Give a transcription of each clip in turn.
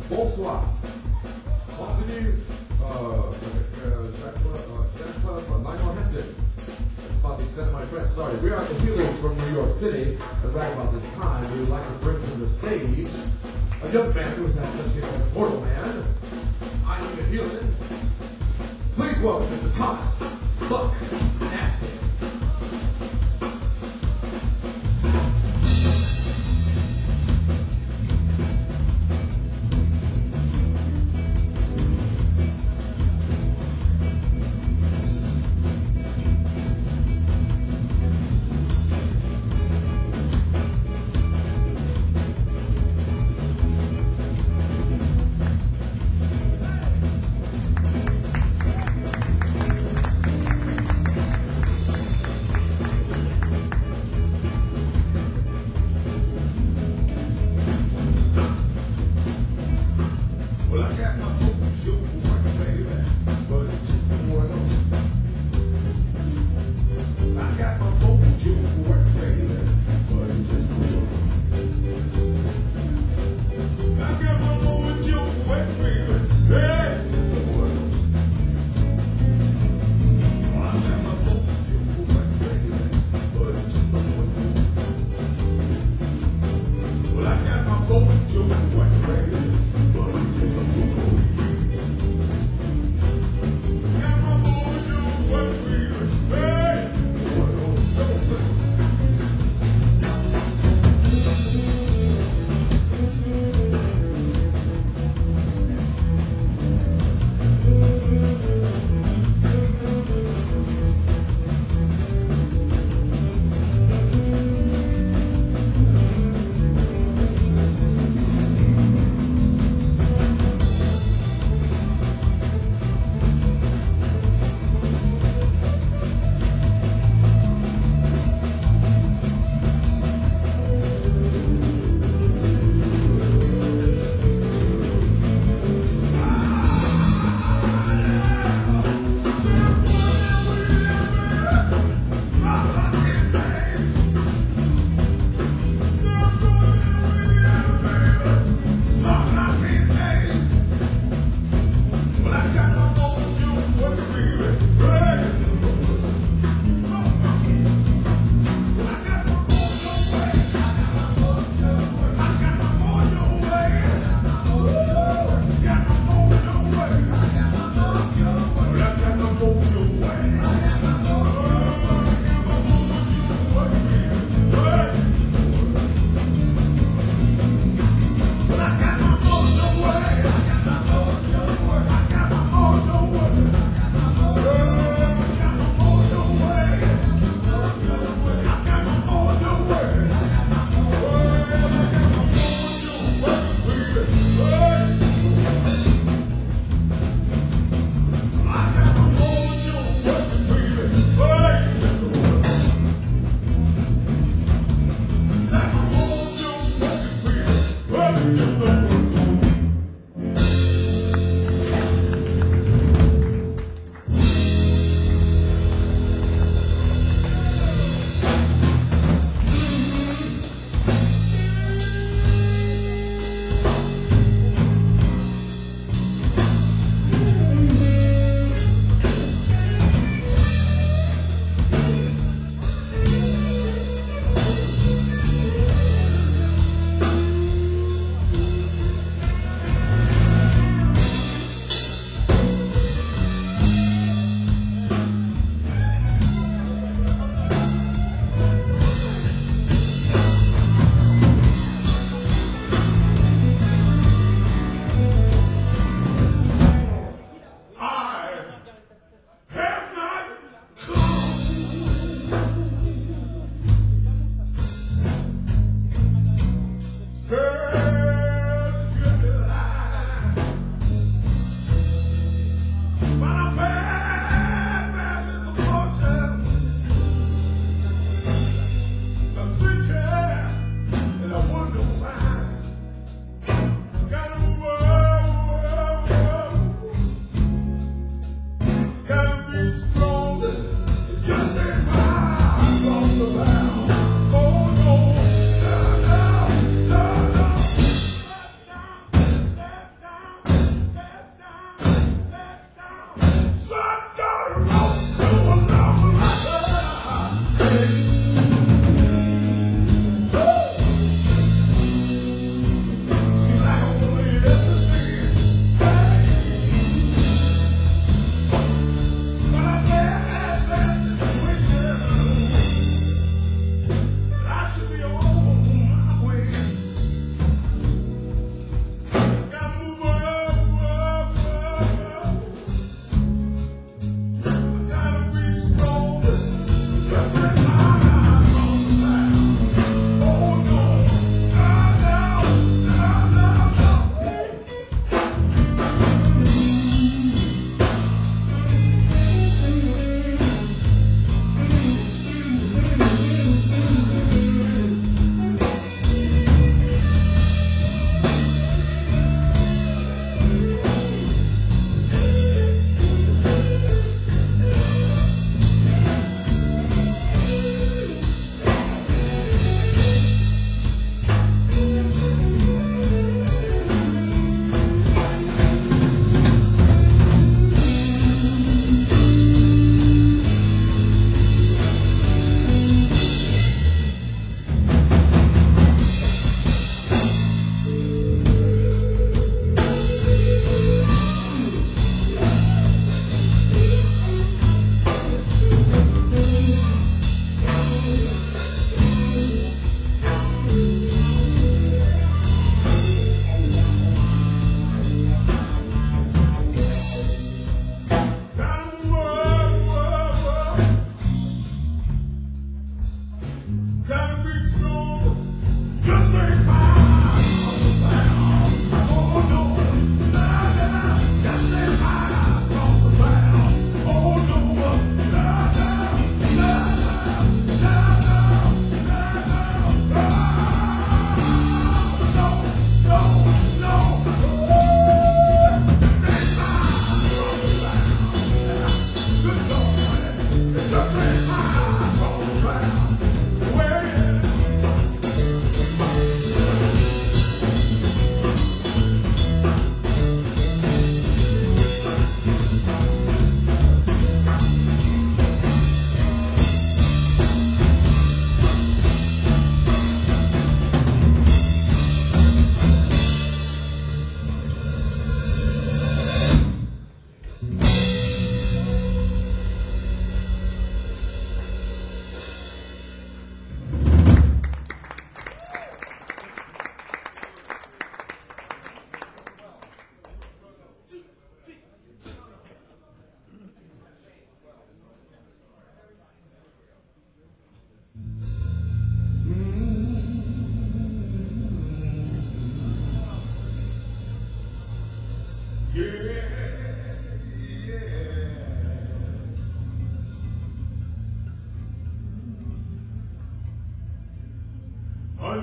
Bonsoir. Bienvenue, Jennifer Lionel Hampton. That's about the extent of my French, sorry. We are the Healers from New York City, and right about this time, we would like to bring to the stage a young man who is not such a mortal man. I need a healing. Please welcome Mr. Thomas Buck Nasty.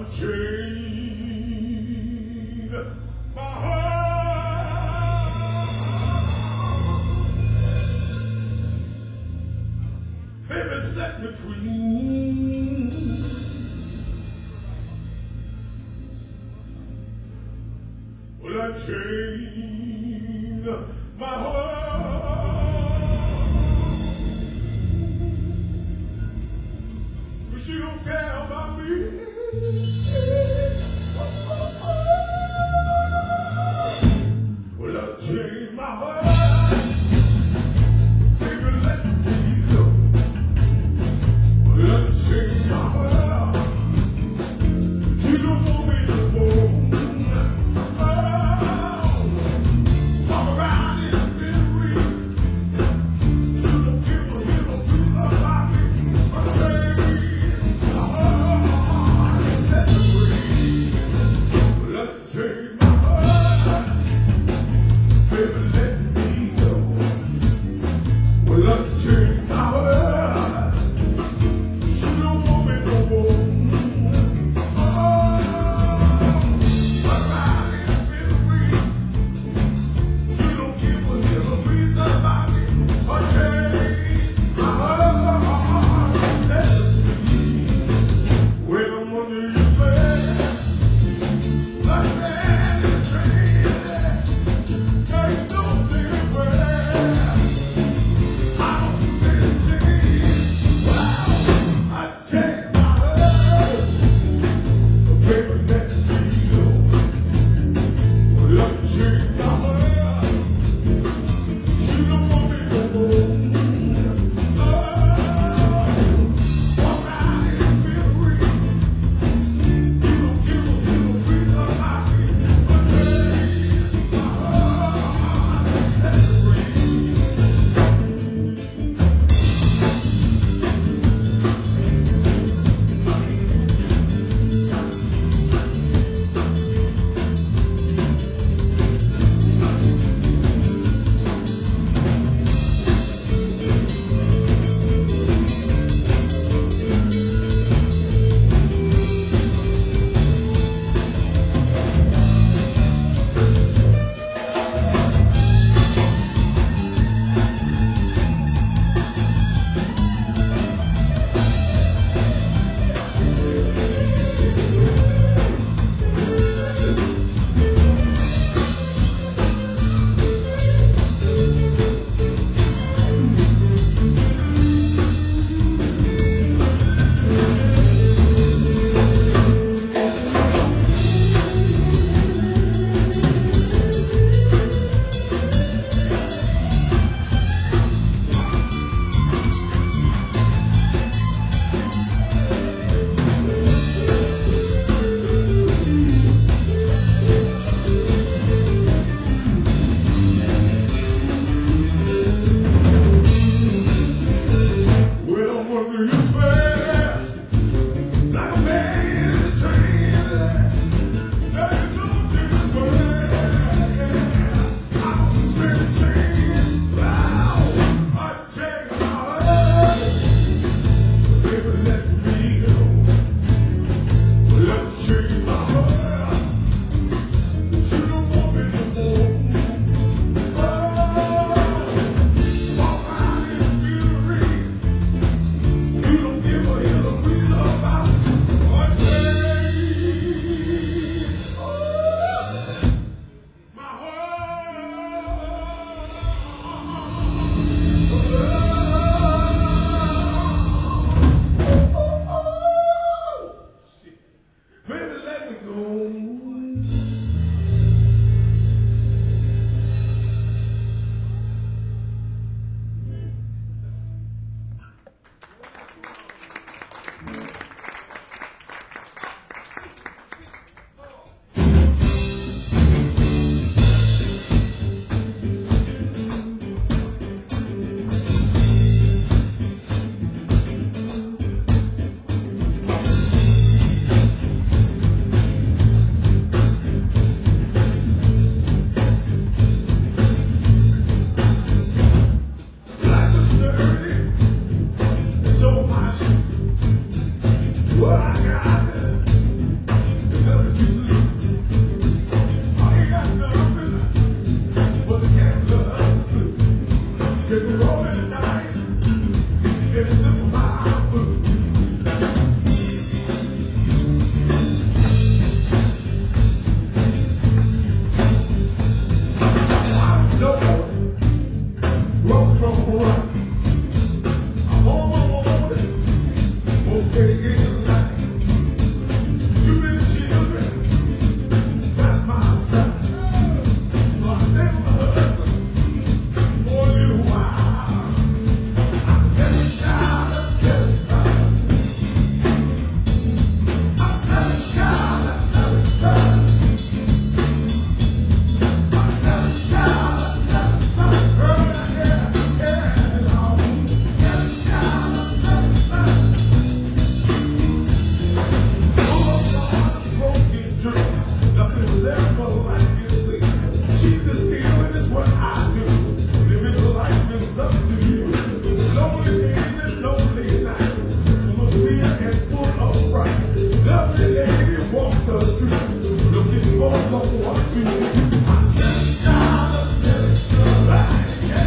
unchain my heart. Baby, set me free. Well, unchain my heart. But you don't care about me. Well, unchain my heart. Baby, let me go. Well, unchain my heart. You don't want me no more. Walk around in misery. You don't give a hell who's about me. Unchain my heart and set me free. Well, unchain my heart. Baby, let me what I do. Living the life is up to you. Lonely days and lonely nights, full of fear and full of fright. Lovely lady walk the streets, looking for someone to. I'm just a child of seven.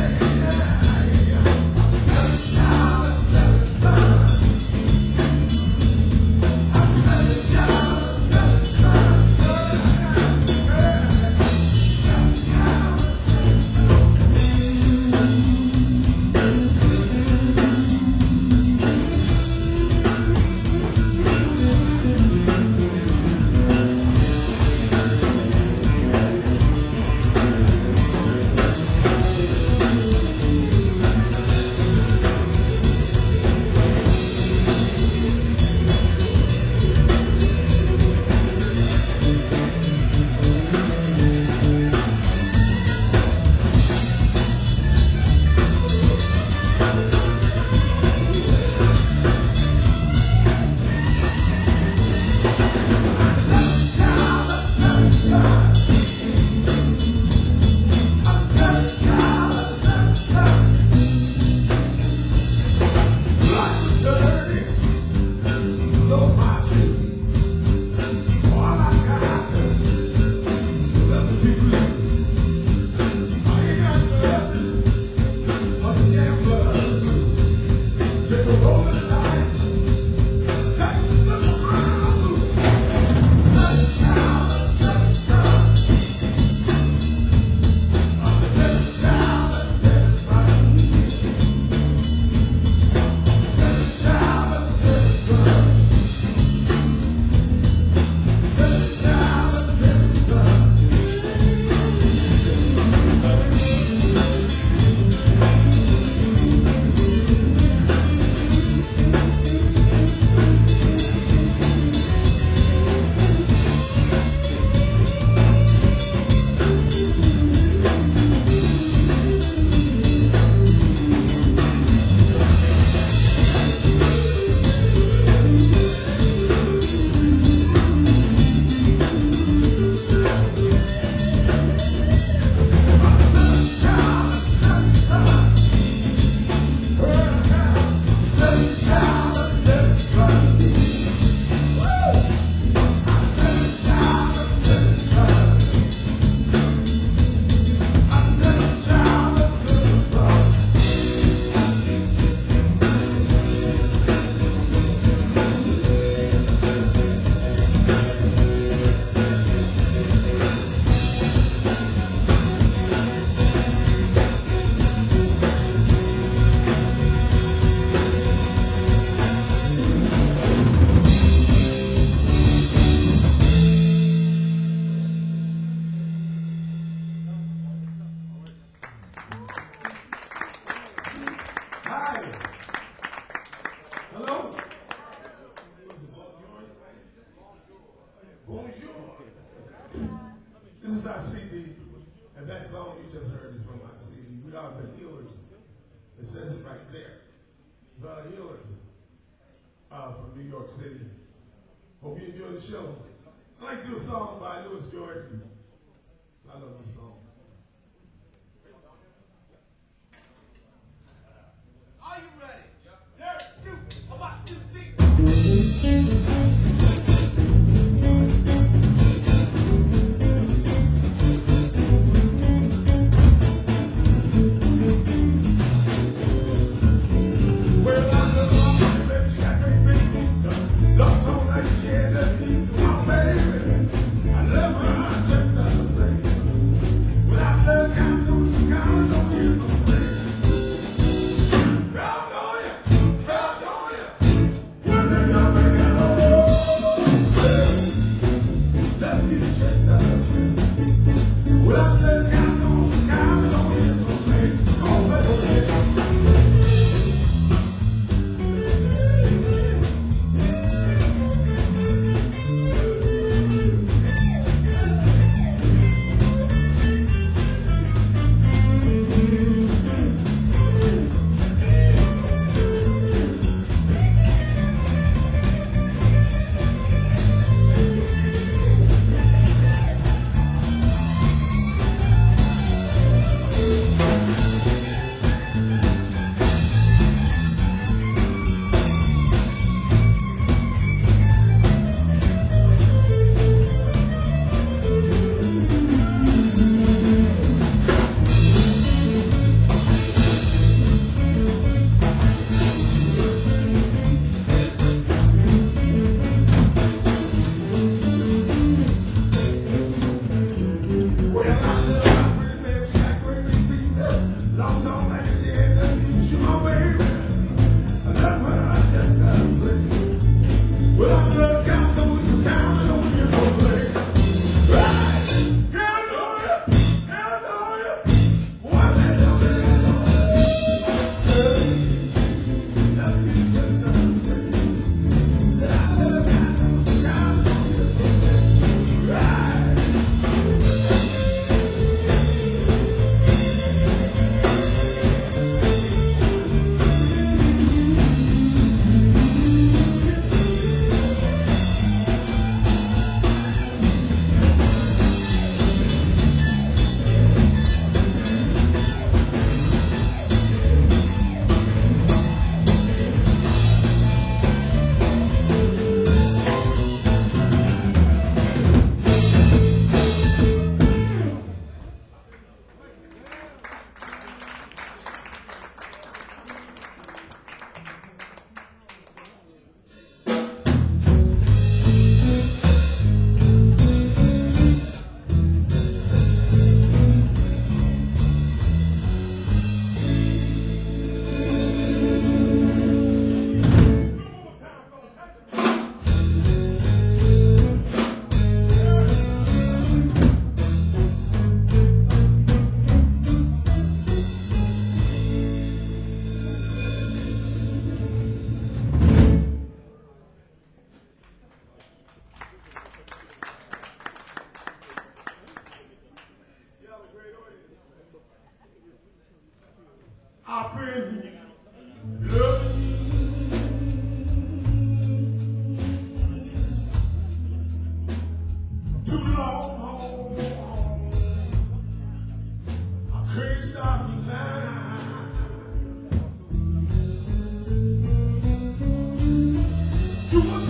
This is our CD, and that song you just heard is from our CD. We are the Healers. It says it right there. The Healers from New York City. Hope you enjoy the show. I like to do a song by Louis Jordan. I love this song. Are you ready? I've been loving too long. I can't stop now. You were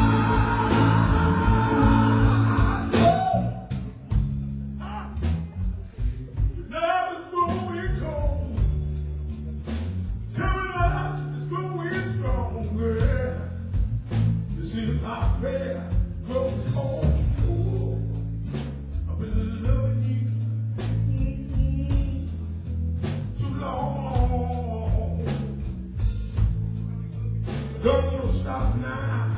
don't stop now.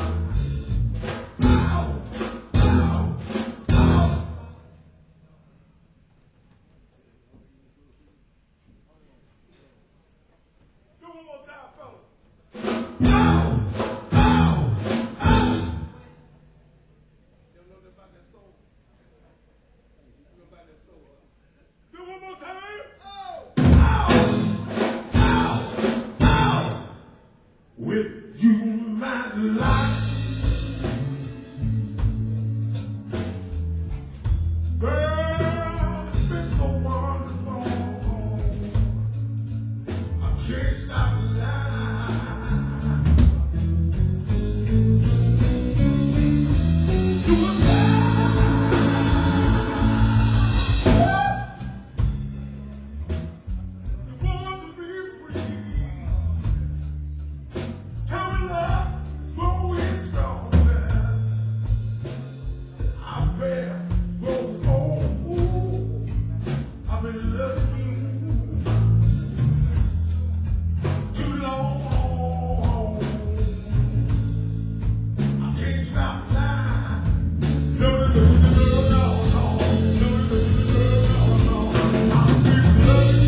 Ow, ow, ow. Do one more time, fellas. Ow, ow, ow. You know nothing about that soul? You know about that soul? Do one more time. Ow, ow, ow, ow. With you, my life. Girl, it's been so wonderful. I can't stop lying. You were you want to be free. Tell me love is growing stronger. I feel grows old. I've been loving you too long. I can't stop now. No, no, no, no, no, no, no, no, no, no. I've been loving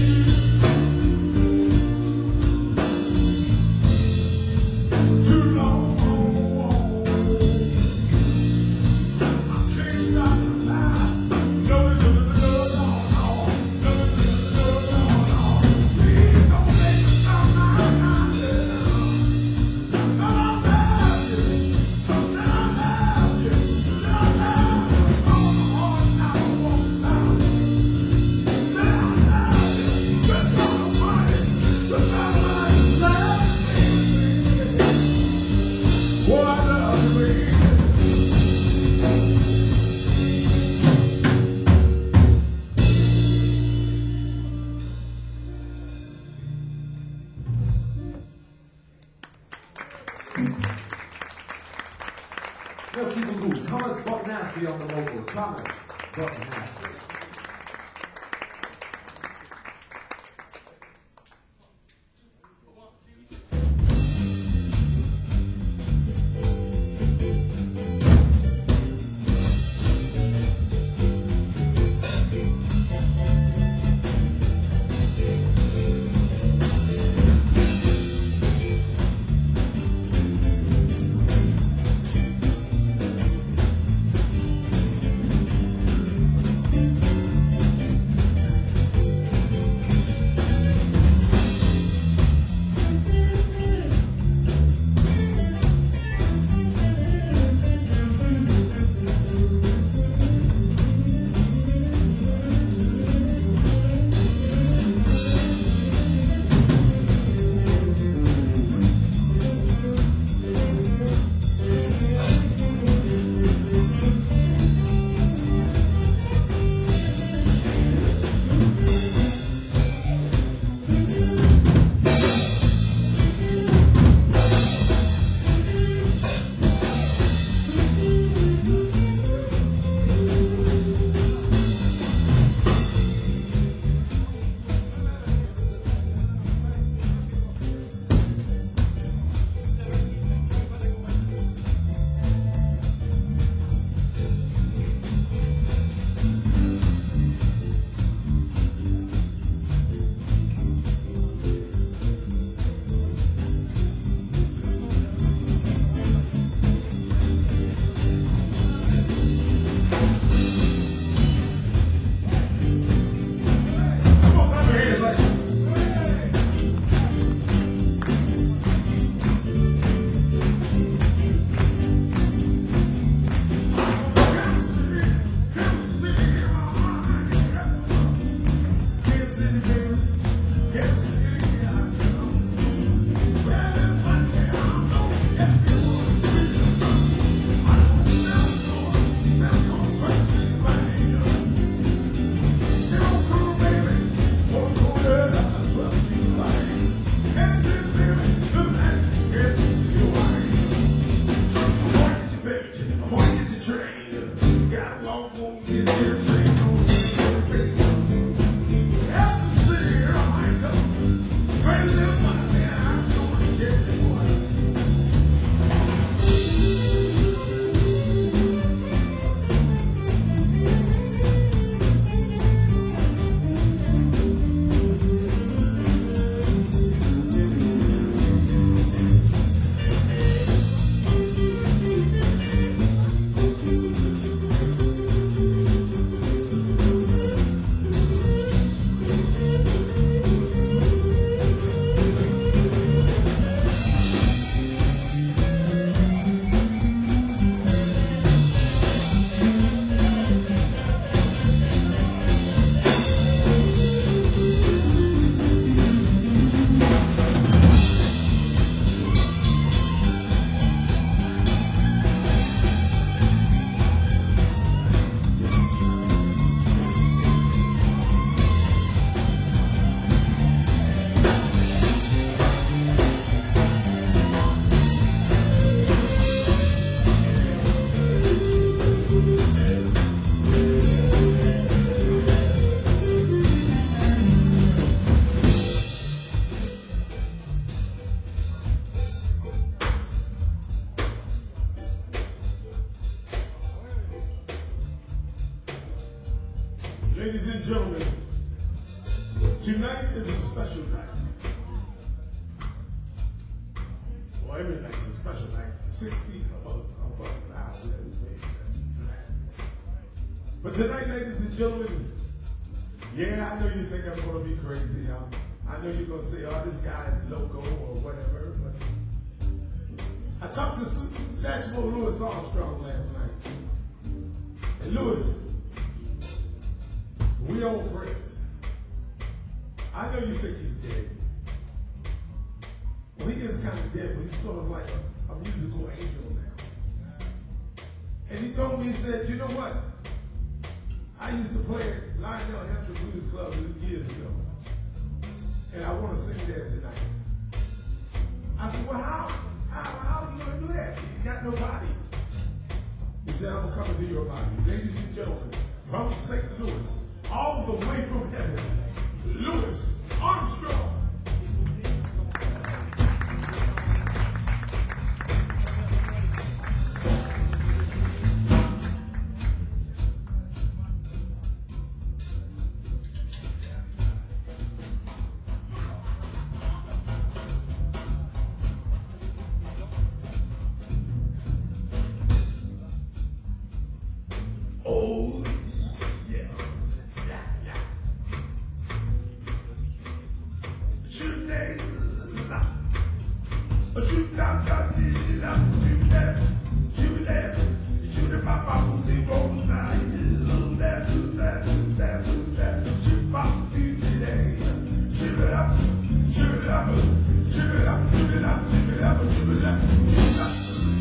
you too long. I can't stop now. No, no, no, no, no, no, no, no, no, no, no. Please don't make me stop now. I love you. I love you. I love you. Oh, I won't stop. Say I love you. Just nobody. Just nobody loves me. Oh, I love you. Merci beaucoup. Thomas Bucknasty on the vocals. Thomas Bucknasty. Tonight is a special night. Well, every night is a special night. 6 feet above the house. But tonight, ladies and gentlemen, yeah, I know you think I'm going to be crazy. I know you're going to say, oh, this guy is loco or whatever. But I talked to Satchmo Louis Armstrong last night. And Louis, we old friends. I know you think he's dead. Well, he is kind of dead, but he's sort of like a musical angel now. And he told me, he said, you know what? I used to play at Lionel Hampton Blues Club years ago. And I want to sing there tonight. I said, well, how are you going to do that? You got no body. He said, I'm coming to your body. Ladies and gentlemen, from St. Louis, all the way from heaven, Louis Armstrong. Oh, yeah. Shoot that. Shoot that. Shoot that. Shoot it, papa, who's the boat now? Shoot that. Shoot papa, shoot it up. Shoot it up. Shoot it up. Shoot it up. Shoot it up. Shoot it up. Shoot it up.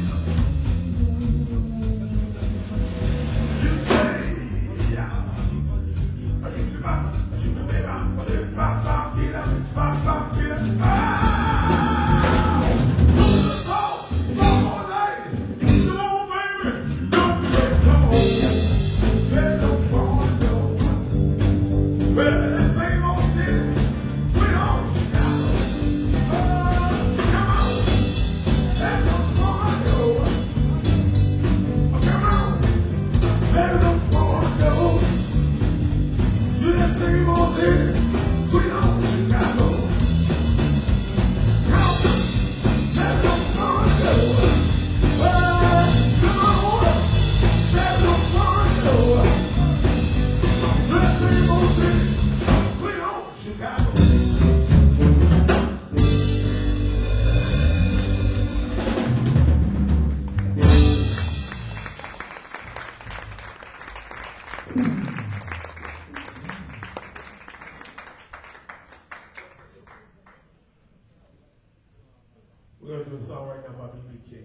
We're going to do a song right now by B.B. King.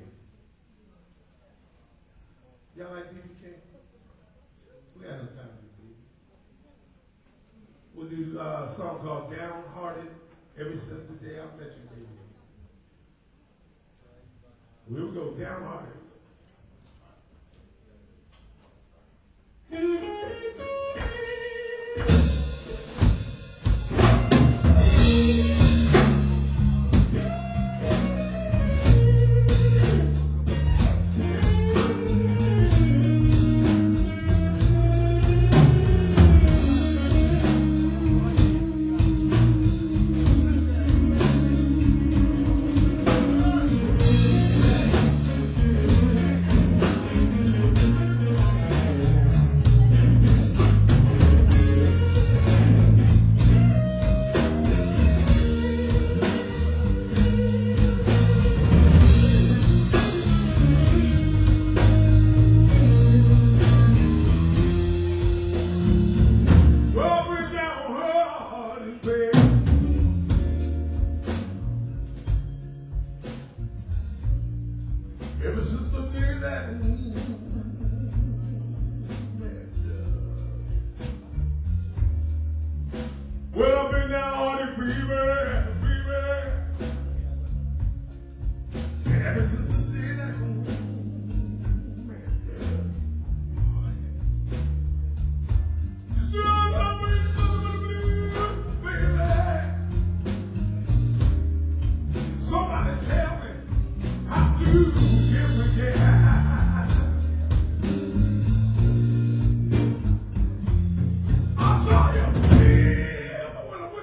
Y'all like B.B. King? We got no time to do B.B. We'll do a song called Downhearted, Ever Since the Day I Met You, Baby. Here we go, Downhearted. Ever since the day that well, I've been down on it, baby. Ever since the day that somebody tell me how blue can we get? I saw you when I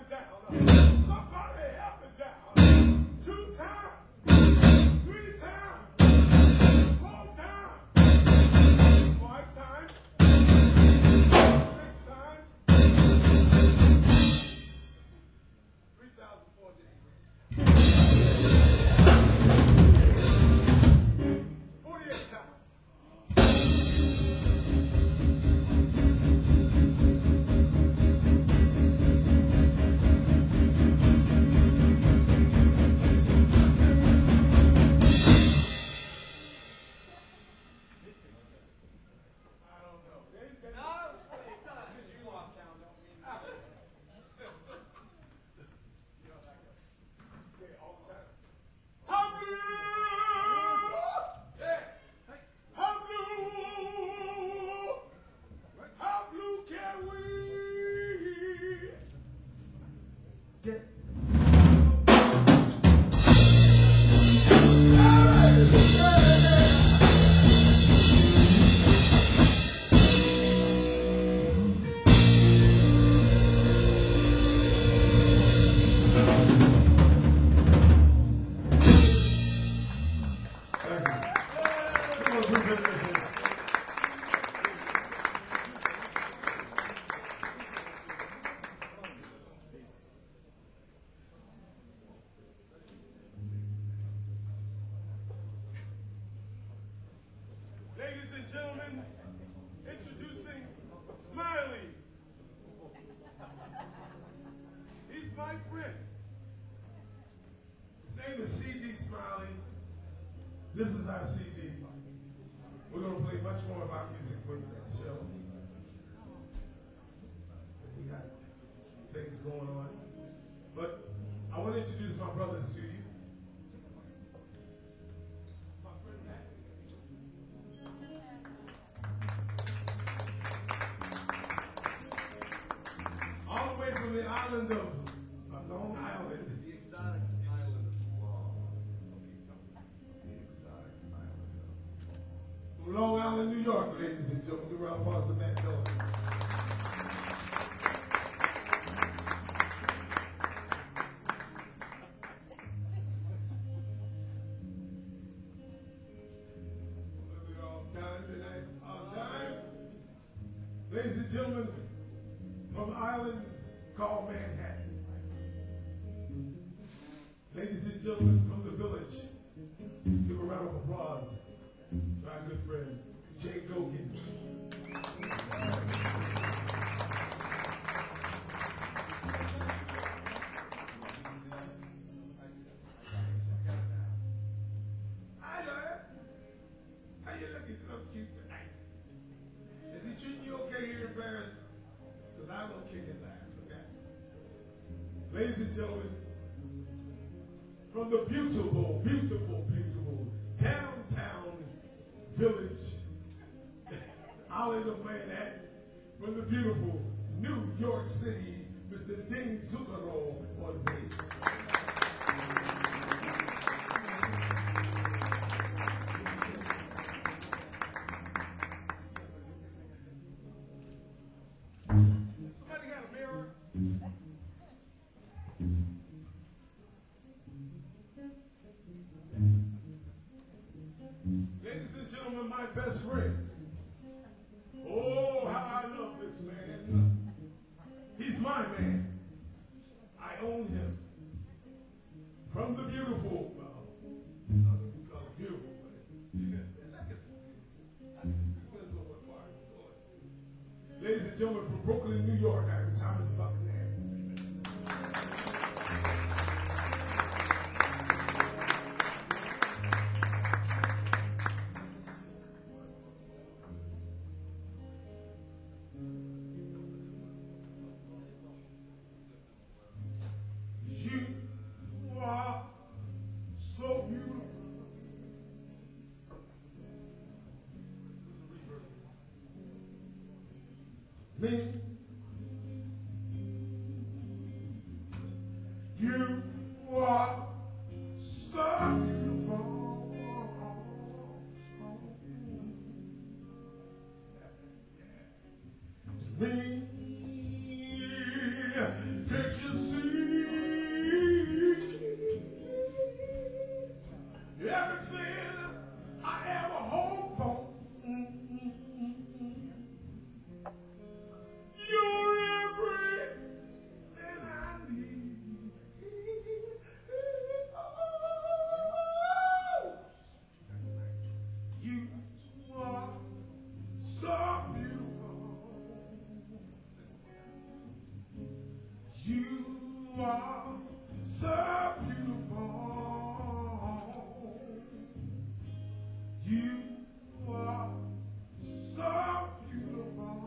it down. Somebody help it down. 2 times. 3 times. 4 times. 5 times. 6 times. 3,048. 48 times. I don't know. No, it's 48 times. Because you lost count, don't mean Yeah, all the time. How blue? Yeah. How blue? How blue can we get? Thank you. Come on, put that in. Ladies and gentlemen, introducing Smiley. He's my friend. His name is C.D. Smiley. This is our CD. We're going to play much more of our music for the next show. We got things going on. But I want to introduce my brothers to you. My friend Matt. All the way from the island of Long Island. the exotic island of law. The exotic island of from Long Island, New York, ladies and gentlemen. Give a round of applause to Matt Dolan. We're on time tonight. On time. Ladies and gentlemen, from an island called Manhattan. Ladies and gentlemen, from the village, give a round of applause to our good friend, Jay Gogan. Hi there. How you looking so cute tonight? Is he treating you okay here in Paris? Because I'm going to kick his ass, okay? Ladies and gentlemen, from the beautiful, beautiful, beautiful downtown village, island of Manhattan, from the beautiful New York City, Mr. Dean Zucchero on bass. Somebody got a mirror? Ladies and gentlemen, my best friend. Oh, how I love this man. He's my man. I own him. From the beautiful, well, I don't know if you call it beautiful, but depends on what part you're going to. Ladies and gentlemen, from Brooklyn, New York, I am Thomas Buckner. You are so beautiful. Me, you are so beautiful. To me, can't you see? You are so beautiful. You are so beautiful.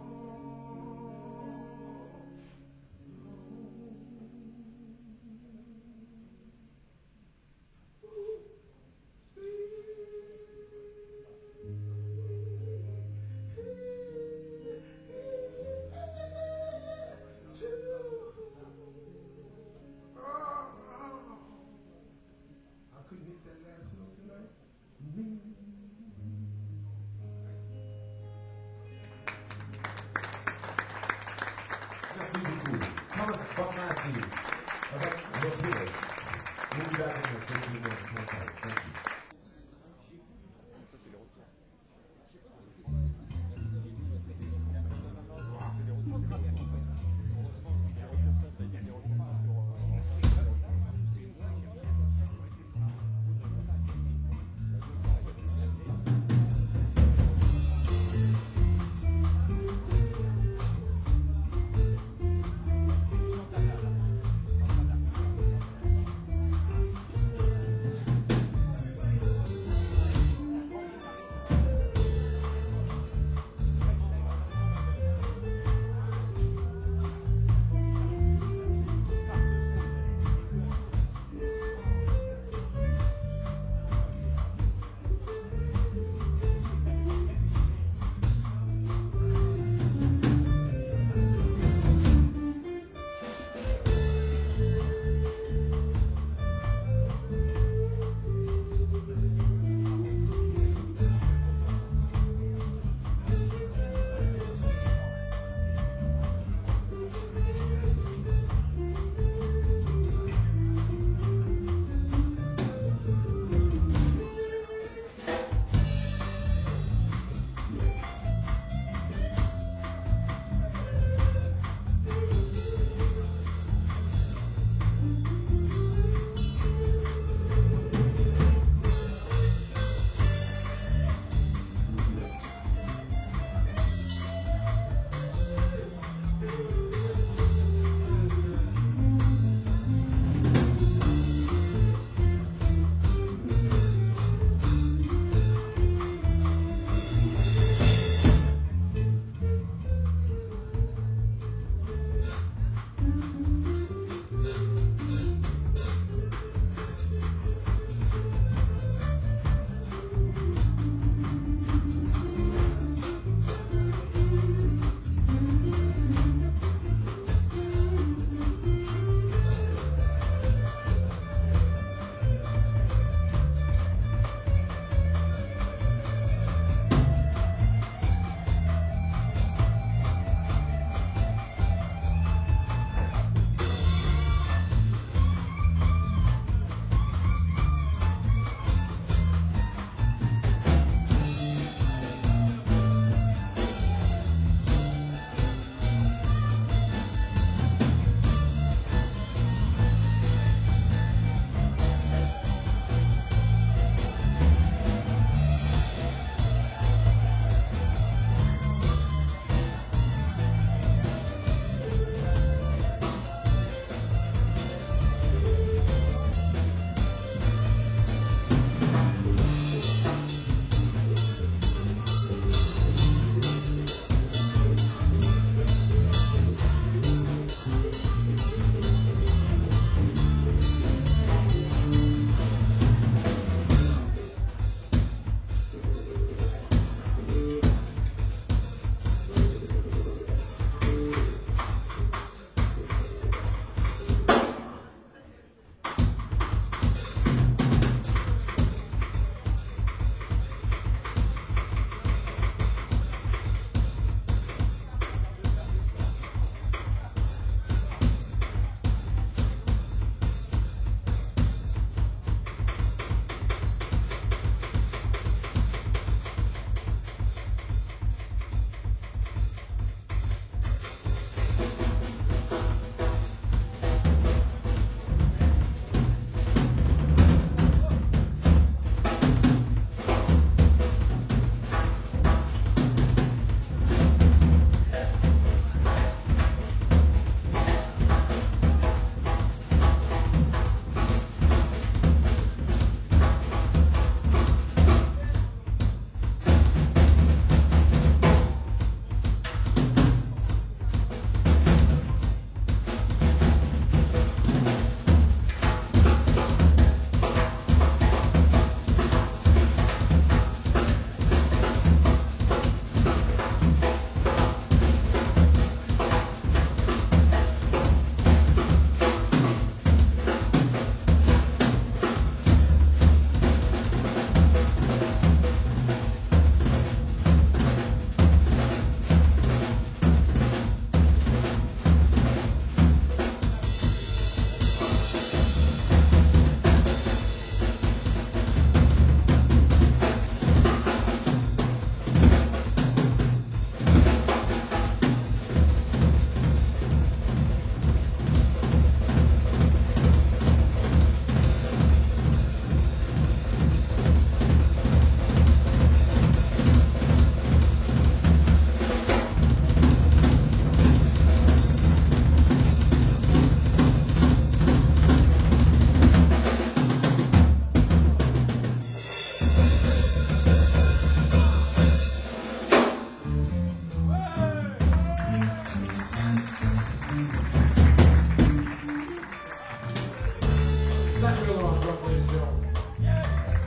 Matt Miller on drums, ladies and gentlemen.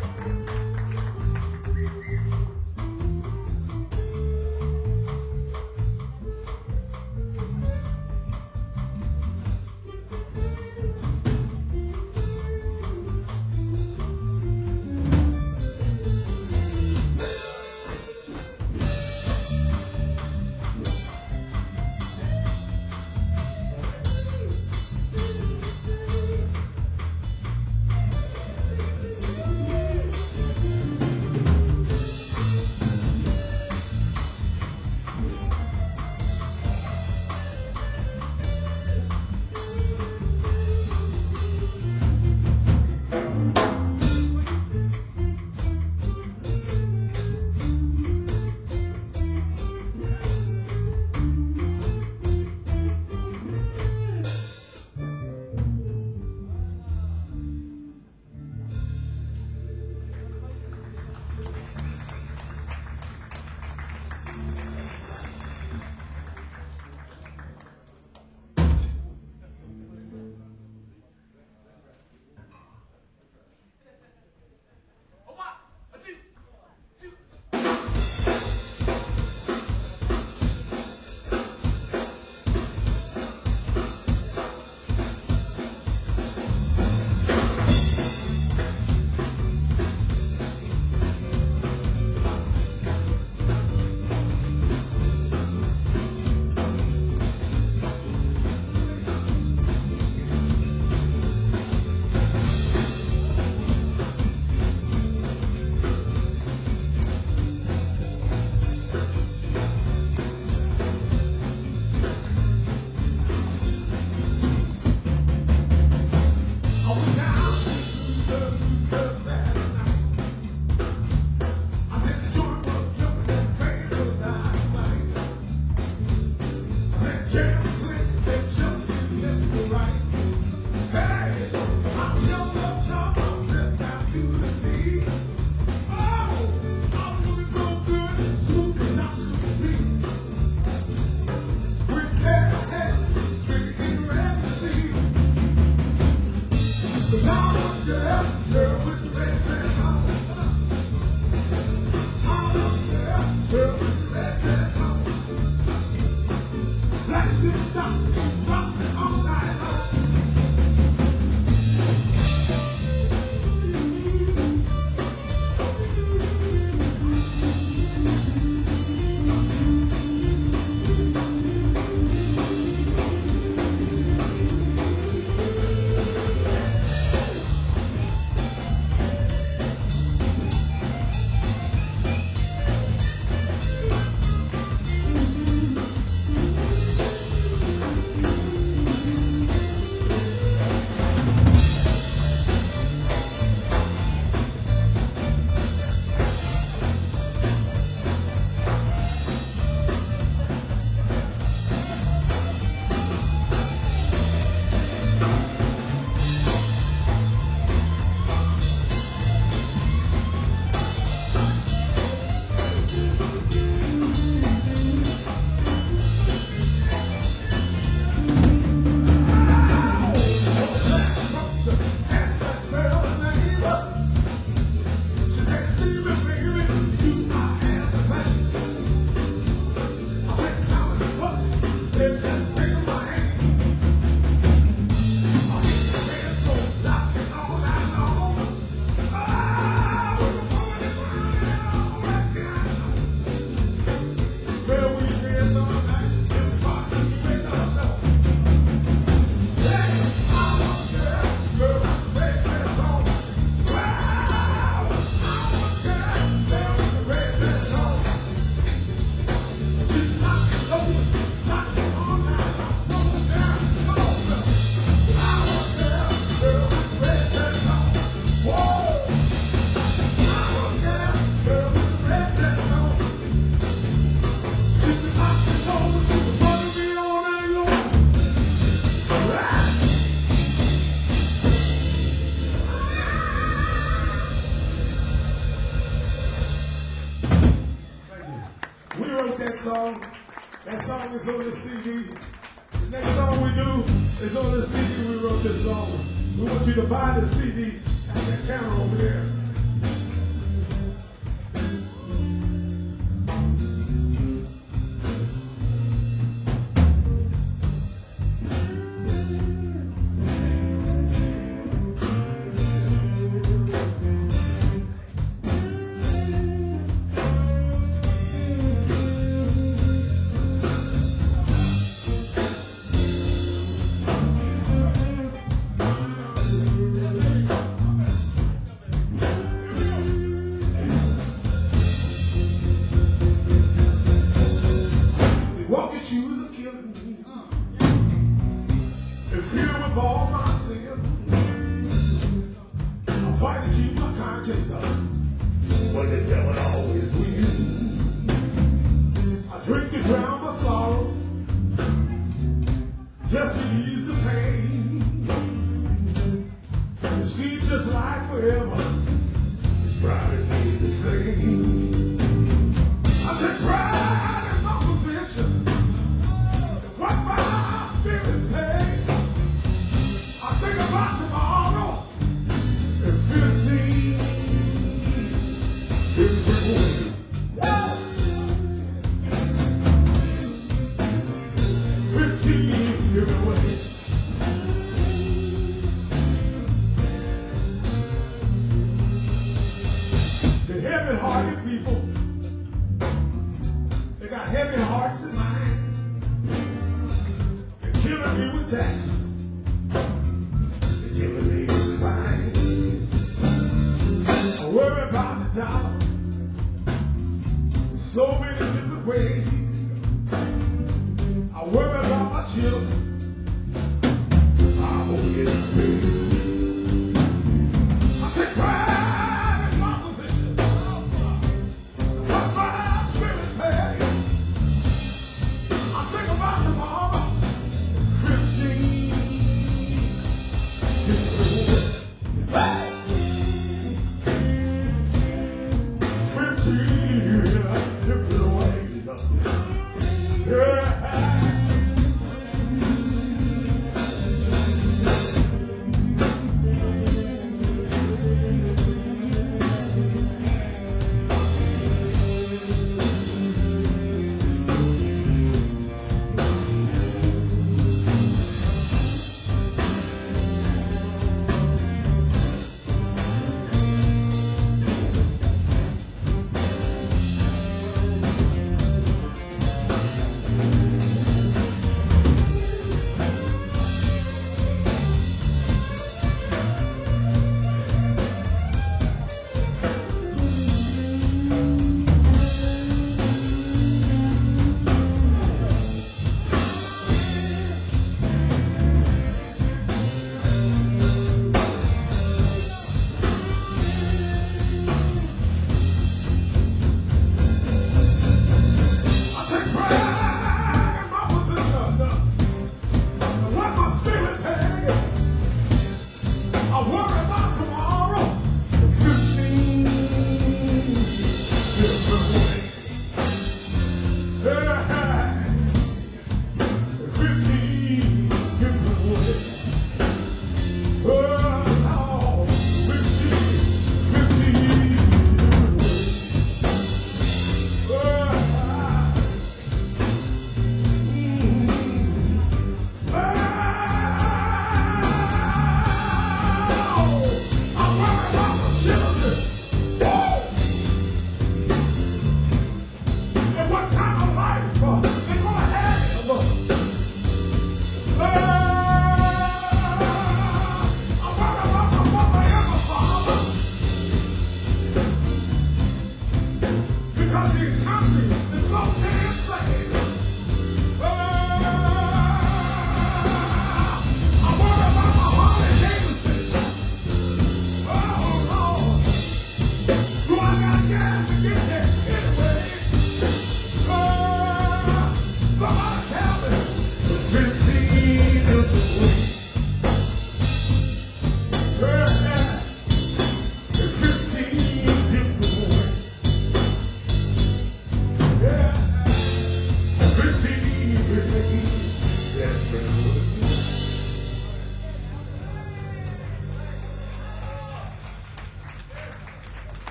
song. That song is on the CD. The next song we do is on the CD. We wrote this song. We want you to buy the CD at that counter over there. Walking shoes are killing me. And filled with all my sin. I fight to keep my conscience up. But the devil always wins. I drink to drown my sorrows. Just to ease the pain. It seems just like forever. It's driving me the same. I take pride in my position. What my spirit's paid. I think about tomorrow and 15 different ways. 15 different ways. The heavy-hearted people, they got heavy hearts and minds. They're killing me with taxes. They're killing me with fines. I worry about the dollar in so many different ways. I worry about my children. I won't get paid. I take pride in my position. What my spirit paid. I think about tomorrow. 15 different ways. 15 different ways.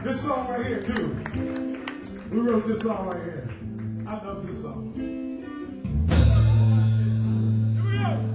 This song right here, too. We wrote this song right here. I love this song. Here we go.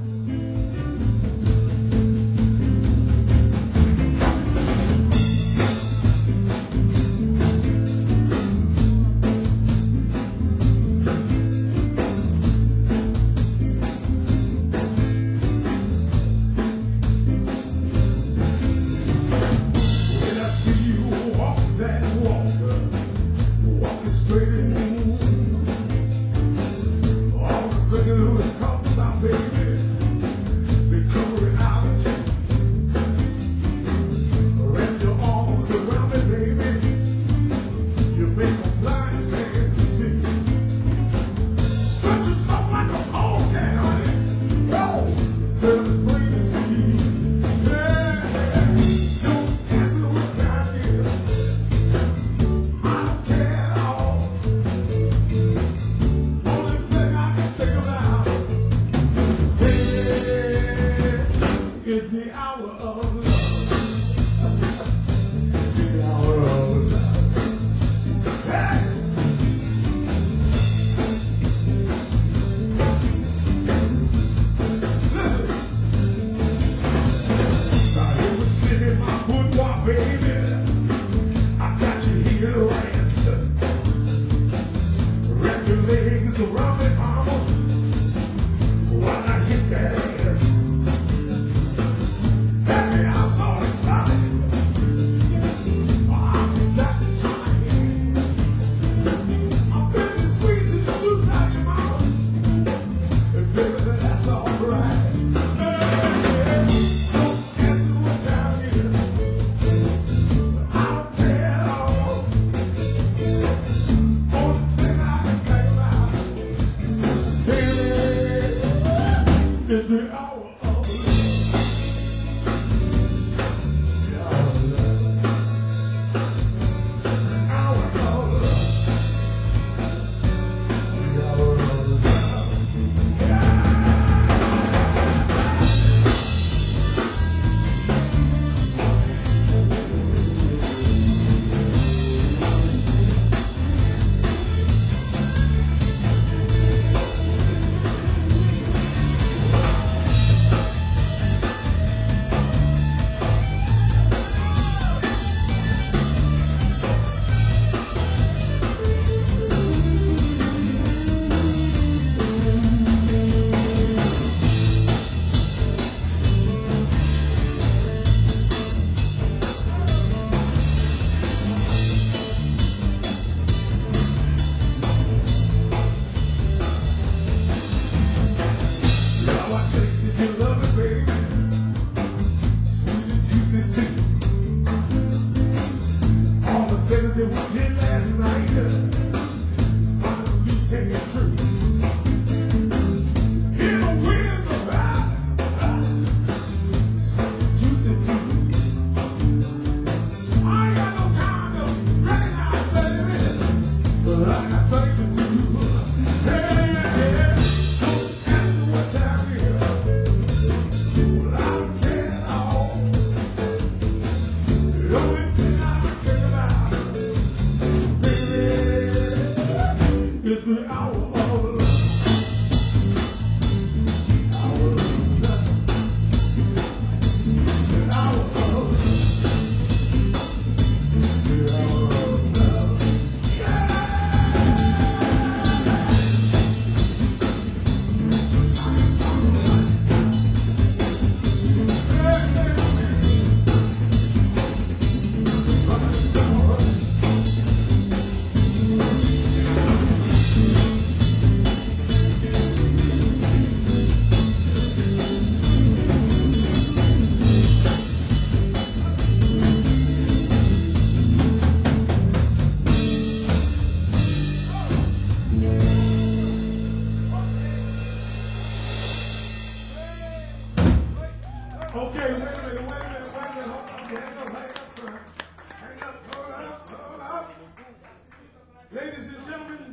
Ladies and gentlemen,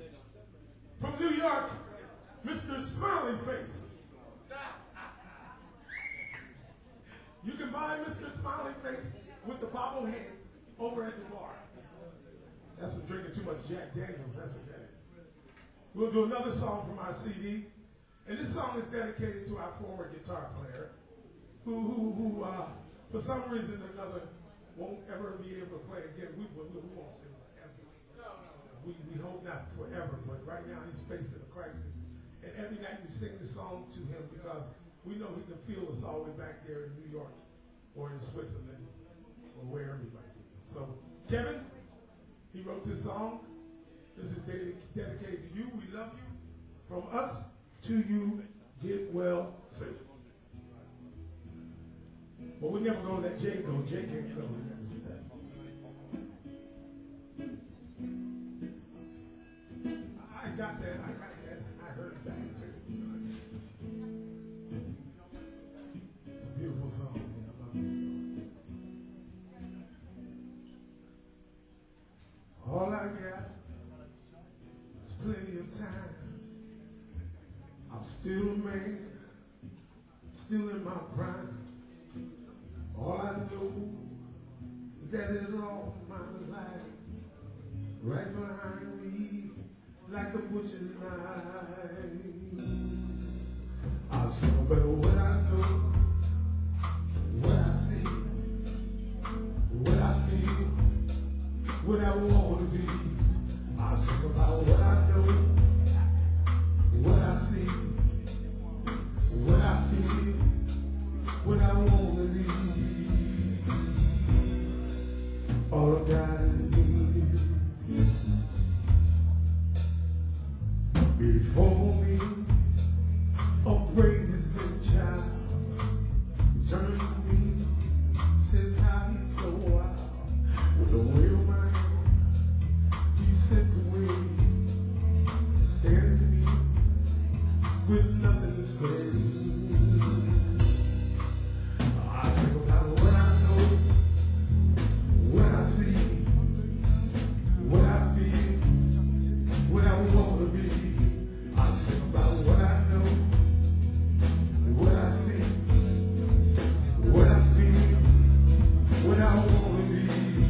from New York, Mr. Smiley Face. You can buy Mr. Smiley Face with the bobblehead. over at the bar. That's from drinking too much Jack Daniels. That's what that is. We'll do another song from our CD. And this song is dedicated to our former guitar player who for some reason or another, won't ever be able to play again. We won't sing forever. We hope not forever, but right now he's facing a crisis. And every night we sing this song to him because we know he can feel us all the way back there in New York or in Switzerland or wherever he might be. So, Kevin, he wrote this song. This is dedicated to you. We love you. From us to you, get well soon. But we never gonna let Jay go. Jay can't go. We never see that. I got that. I heard that too. It's a beautiful song. Man. I love this song. All I got is plenty of time. I'm still a man, still in my prime. All I know is that it's all my life, right behind me, like a butcher's knife. I'll sing about what I know, what I see, what I feel, what I want to be. I'll sing about what I know, what I see, what I feel, what I want to be. All I got is me. Before me, a praises and child. Turn to me, says how he's so wild. With a wheel of my hand, he sent away. Stand to me with nothing to say. I sing about what I know, what I see, what I feel, what I want to be. I sing about what I know, what I see, what I feel, what I want to be.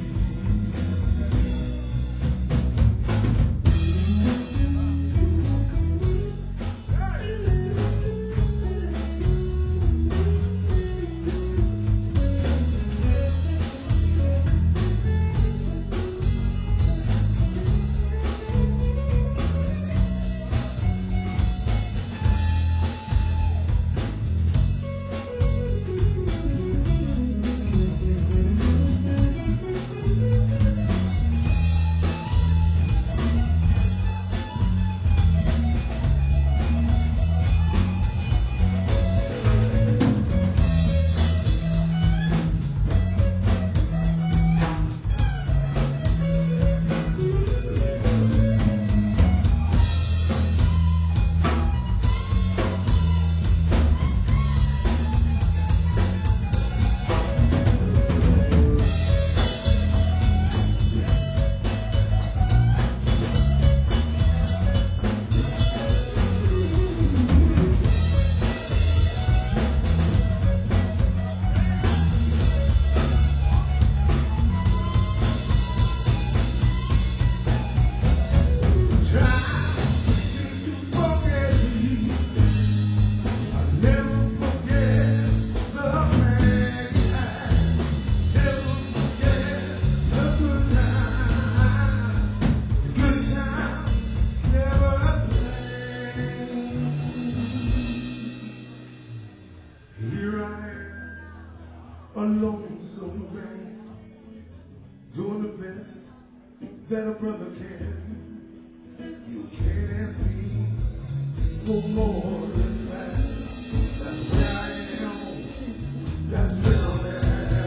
Doing the best that a brother can. You can't ask me for more than that. That's where I am. That's where I'm at.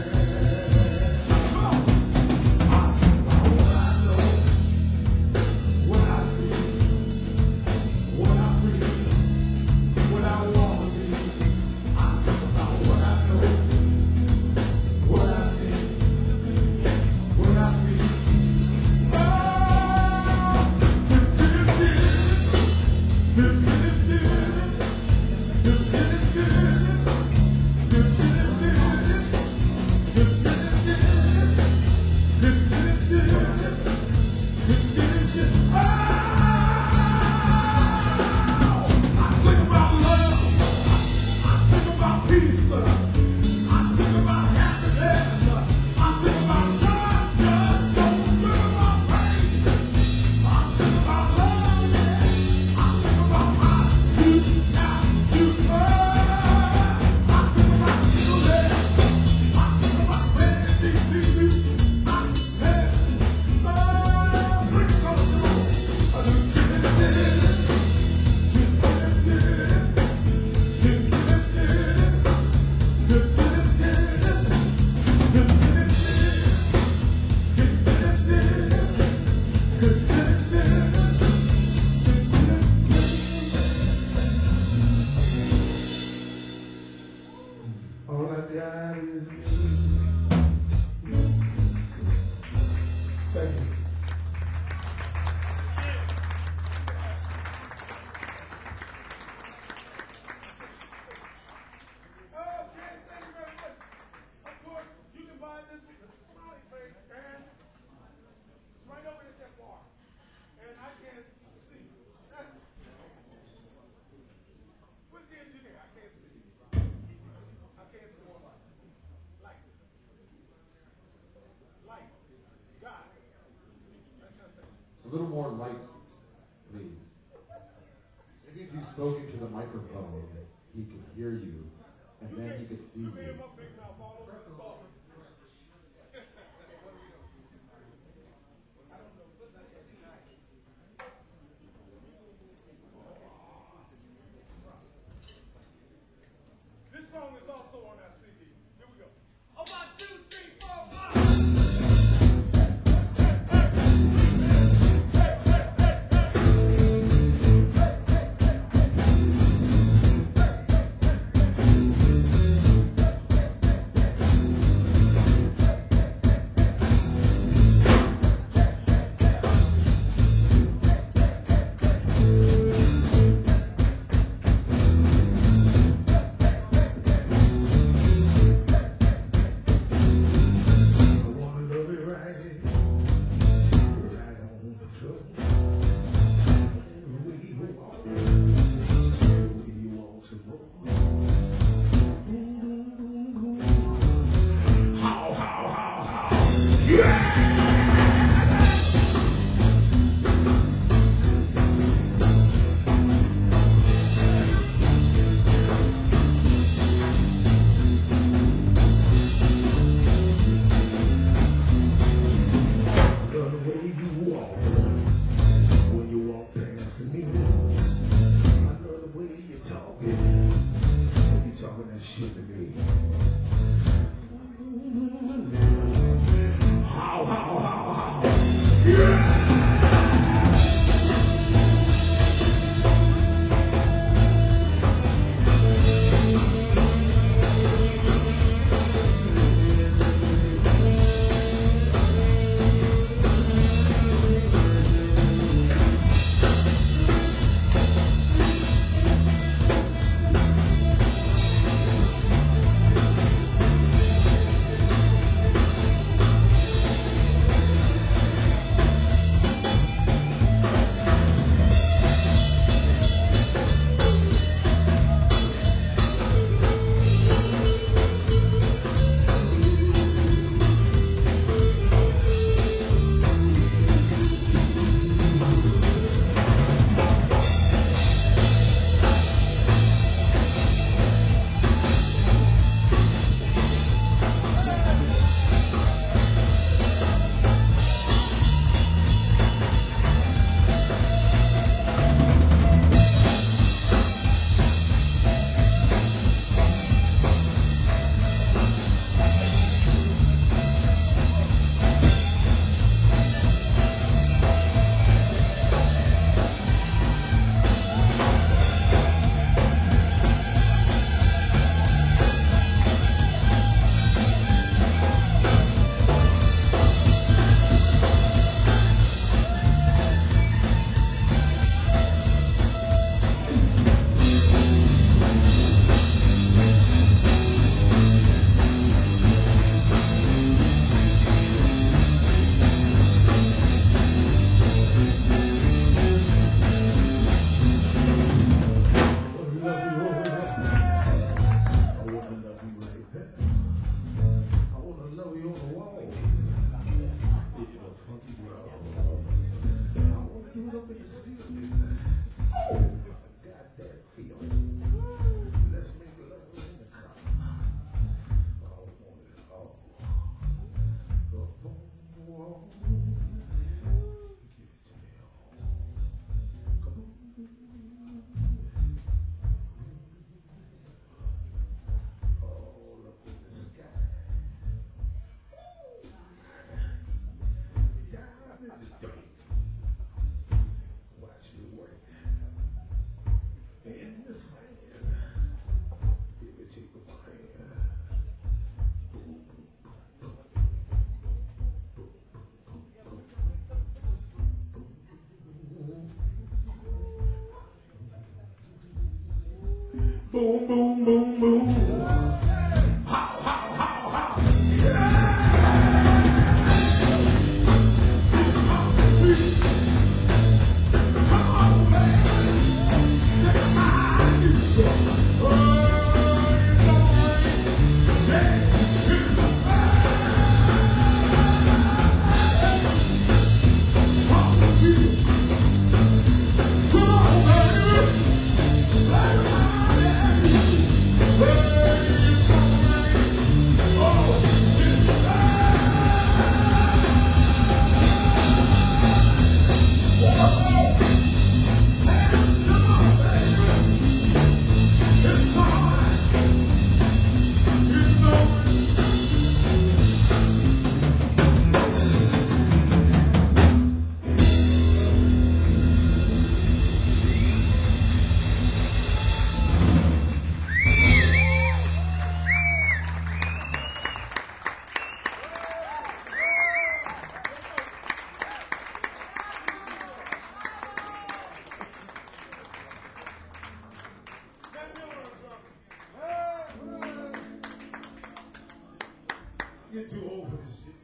Come on. I sing about what I know, what I see, what I feel, what I want to be. I sing about what I know, what I see, what I feel. Oh, All I got is me. Thank you. Okay, thank you very much. Of course, you can buy this with Mr. Smiley Face, and it's right over at that bar. And I can't see. Where's the engineer? I can't see. I can't see one light. Light. Light. God. A little more light, please. Maybe if you spoke into the microphone, he could hear you, and then he could see You you. can hear my big mouth all over this ball. This song is also on our CD. Here we go. Oh, 1, 2, 3, 4, 5. I wanna love it right, right on the floor. The way you walk, the way you walk some more. Boom, boom, boom, boom. How, how, yeah! Love the way you walk when you walk past me. I love the way you talking when you talking that shit to me. How, yeah! boom, boom, boom, boom. How, how. Yeah! Come on, man. Take a high. Oh, it's all right. Hey, it's all right. Talk to me. Come on, baby. Say hi. You're too old for this shit.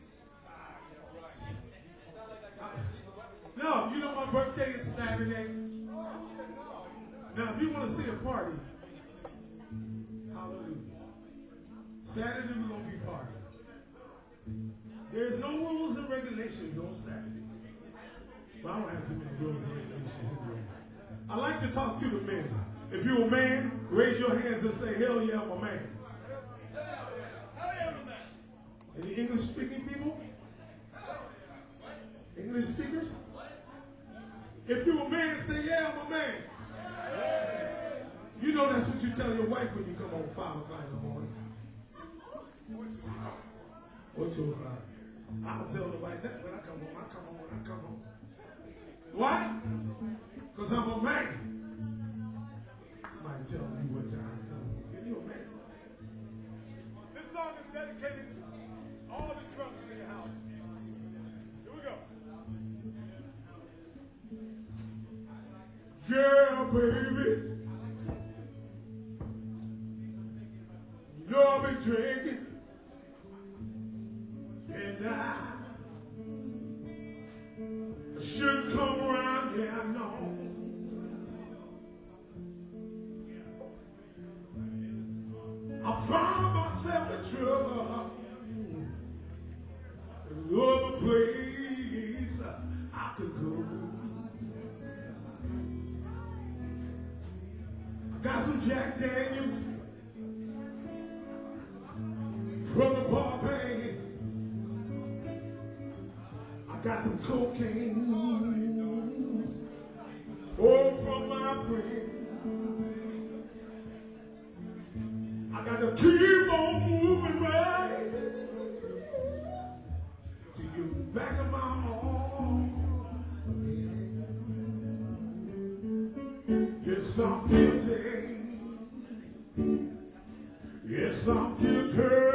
No, you know my birthday is Saturday. Now, if you want to see a party, hallelujah. Saturday we're going to be partying. There's no rules and regulations on Saturday. But I don't have too many rules and regulations anyway. I like to talk to the men. If you're a man, raise your hands and say, hell yeah, I'm a man. Any English-speaking people? English speakers? If you're a man, say, yeah, I'm a man. You know that's what you tell your wife when you come home 5 o'clock in the morning. Or 2 o'clock. I'll tell the wife that when I come home, when I come home. Why? Because I'm a man. Somebody tell me what time to come home. Can you imagine? This song is dedicated to all the drunks in your house. Here we go. Yeah, baby. You know I've been drinking. And I shouldn't come around, yeah, I know. I found myself in trouble. No other place I could go. I got some Jack Daniels from the bar band. I got some cocaine, oh, from my friend. I got to keep on moving right to you back in my arms again. Yes, I'm guilty. Yes, I'm guilty.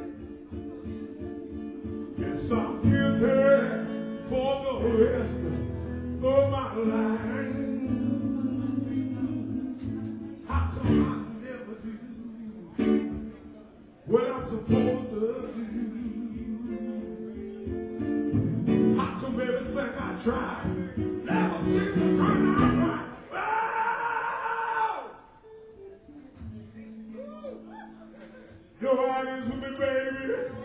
Yes, I'm guilty for the rest of my life. How come I never do what I'm supposed to do? How come everything I try never seems to turn out right? Oh! Your eyes with me, baby.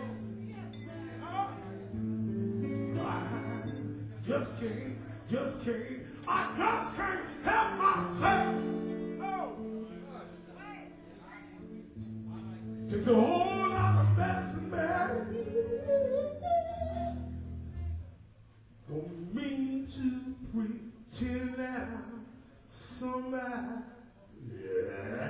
I just can't help myself. Oh. Takes a whole lot of medicine, baby, for me to pretend that I'm somebody. Yeah.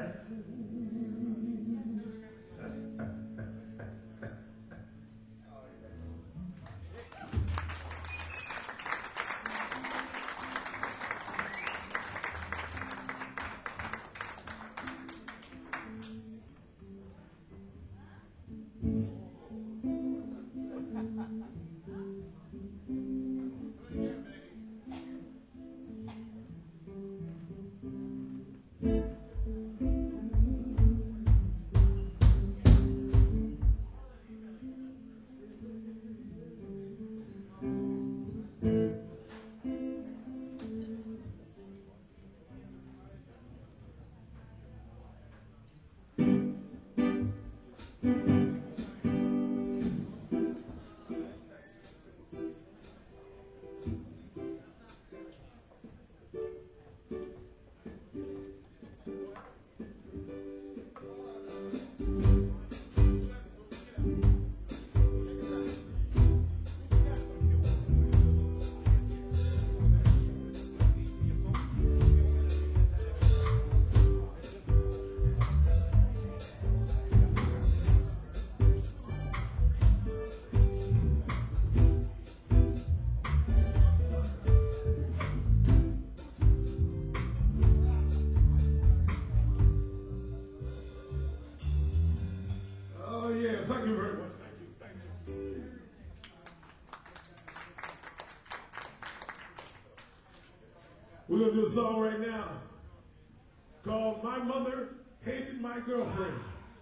Thank you very much. Thank you. We're going to do a song right now called My Mother Hated My Girlfriend.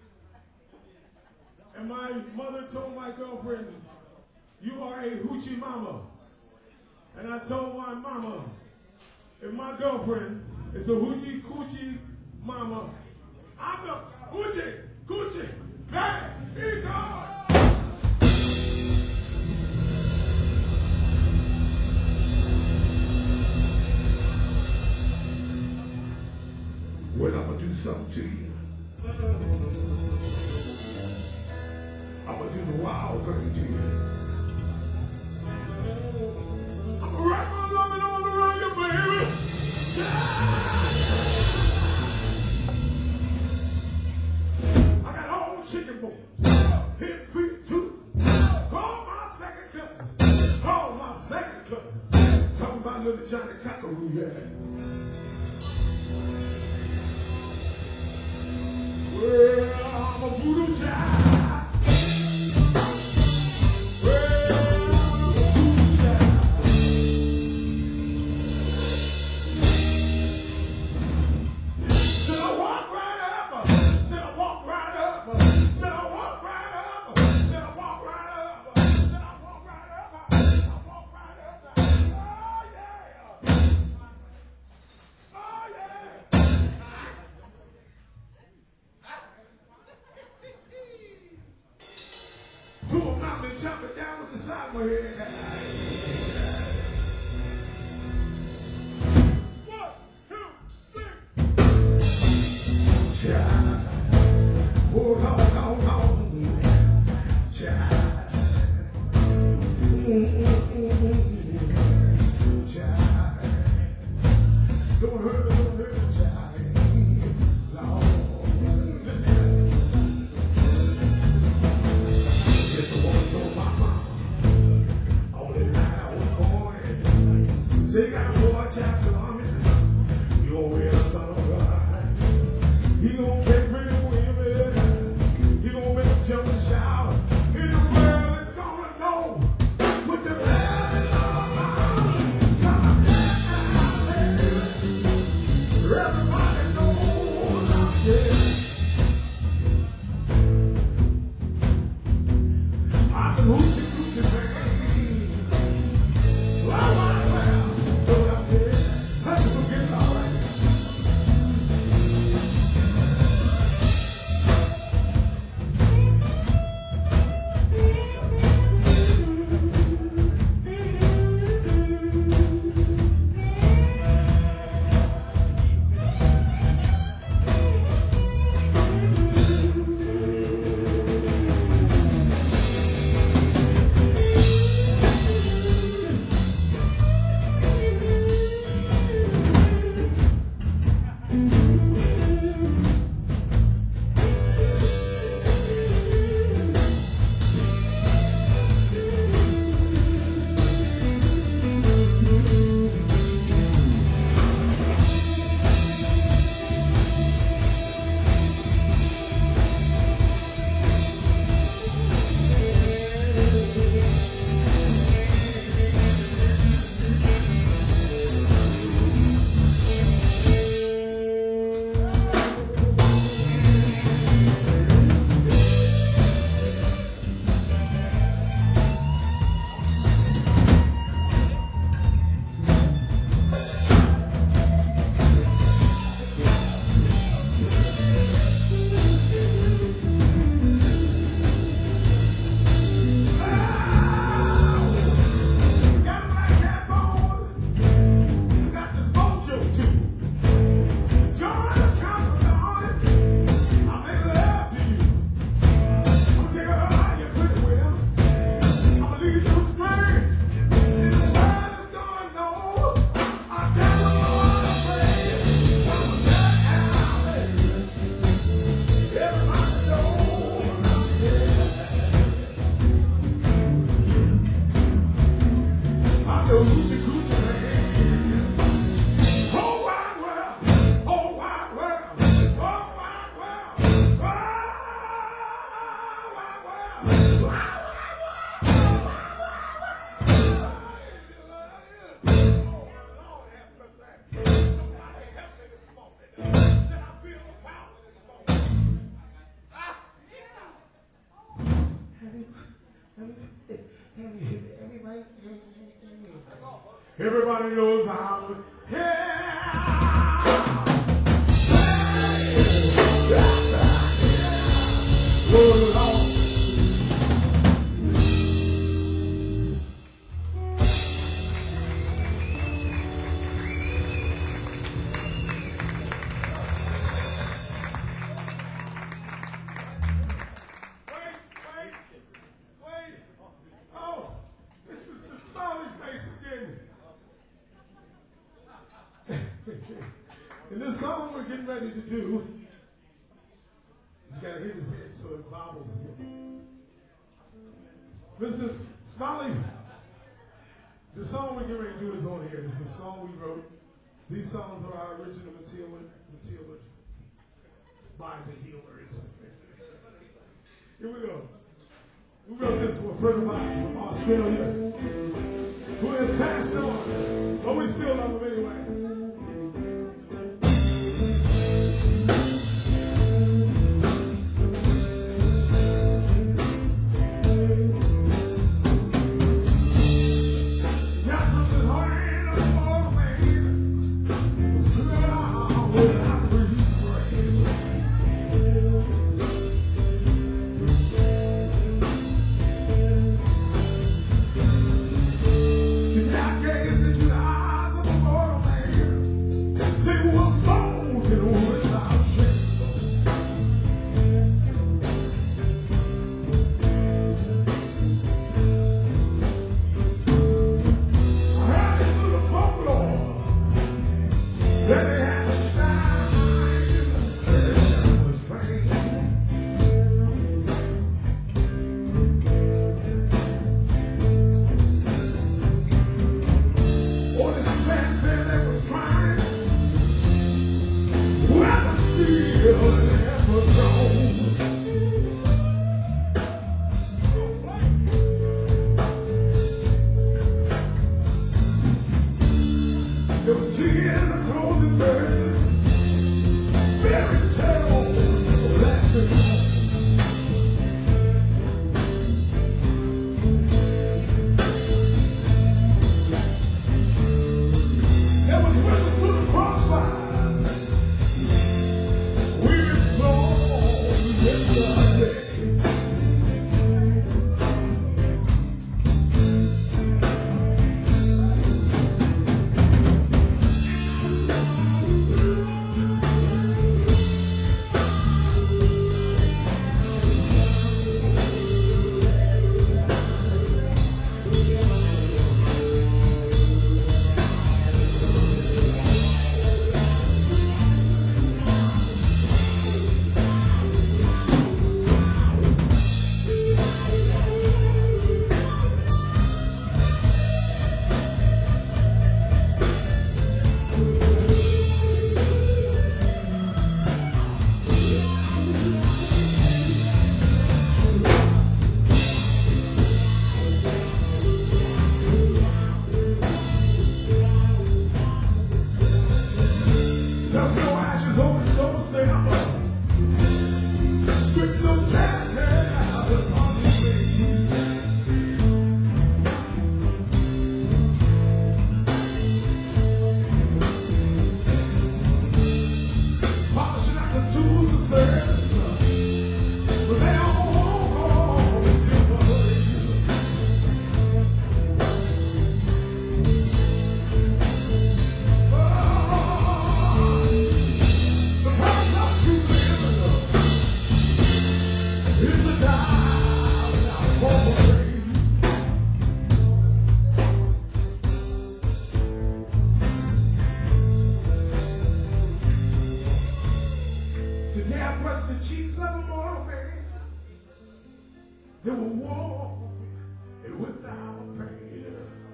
And my mother told my girlfriend, you are a hoochie mama. And I told my mama, if my girlfriend is the hoochie coochie mama, I'm the hoochie coochie daddy. God. Well, I'm going to do something to you. I'm going to do the wild thing to you. I'm going to wrap my loving arms around you, baby. I got all chicken bones, hip, feet, too. Call my second cousin. Call my second cousin. Talking about little Johnny Cockaroo, yeah. Well, I'm a voodoo child. Well, I'm a voodoo child. Should I walk right up? Should I walk right up? Should I walk right up? Should I walk right up? Should I walk right up? I walk right up. Oh, yeah. Oh, yeah. To a mountain jumping down with the side of my head. 1, 2, 3. Child. Oh, long. Child. Child. Don't hurt me, child. Lord. It's the one for my mama. Only now. Everybody knows how. Wait. Oh, it's Mr. Smiley Face again. And this song we're getting ready to do, he's got to hit his head so it bobbles. Mr. Smiley, the song we're getting ready to do is on here. This is a song we wrote. These songs are our original materials by the Healers. Here we go. We wrote this for a friend of mine from Australia who has passed on, but we still love him anyway. There was tears and closing verses, fairy tales, lasting. There was whistles through the crossfire, weird songs yesterday. There's no ashes on the doorstep. Script no time on the screen. Polishing out the tools of service, but they all silver. Today I pressed the cheeks of a mortal man. They were warm and without pain.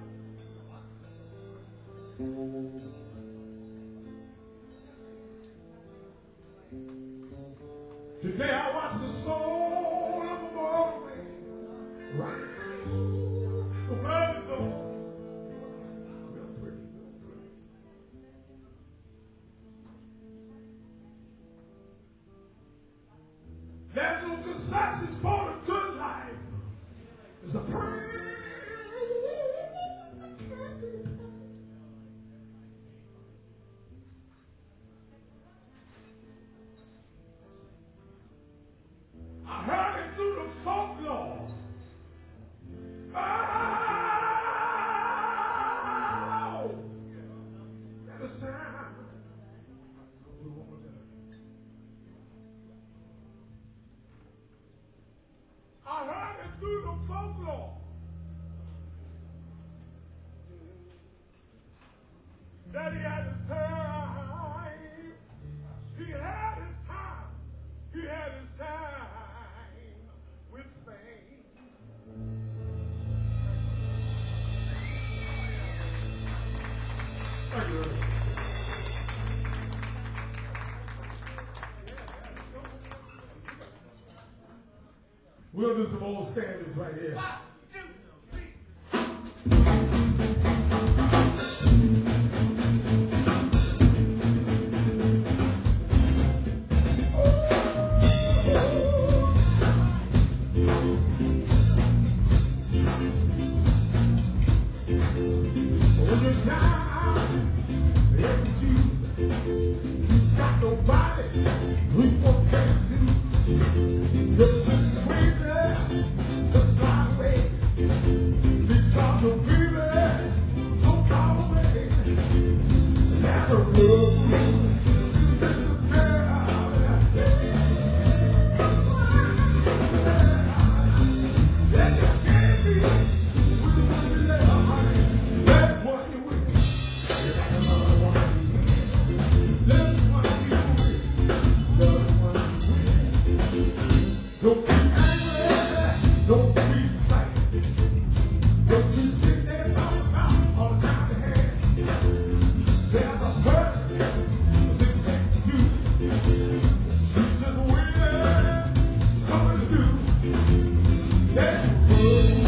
Today I watched the soul of a mortal man rise. The world is over. Real pretty. There's no good success for the good life. There's Oh, Lord. Daddy had his time. He had his time. He had his time with fame. Thank you. We'll do some old standards right here. 1, 2, 3. When you're down, you got nobody who will care to. You're sitting crazy, the fly away. Because you're breathing, so far away. There's a road. Don't be angry, don't be excited. Don't you sit there and talk about all the time you had. There's a person sitting next to you. She's just waiting, something to do. That's good.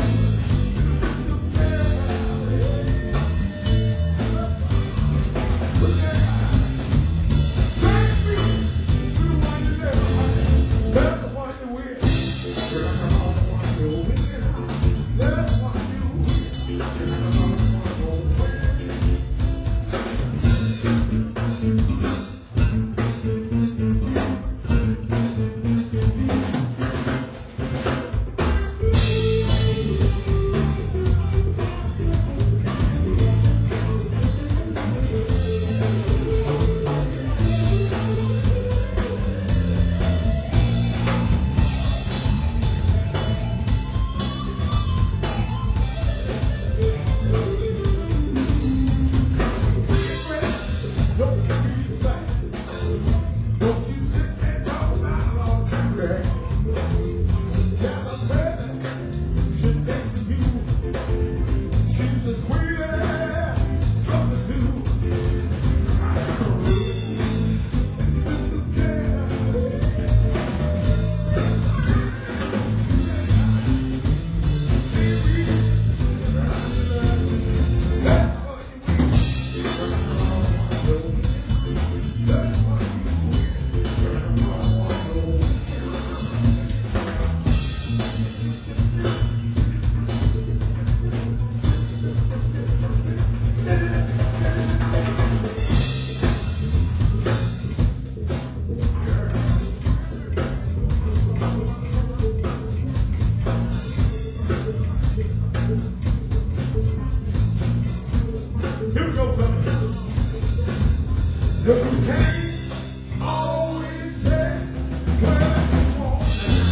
Here we go, fellas. You can't always get what you want.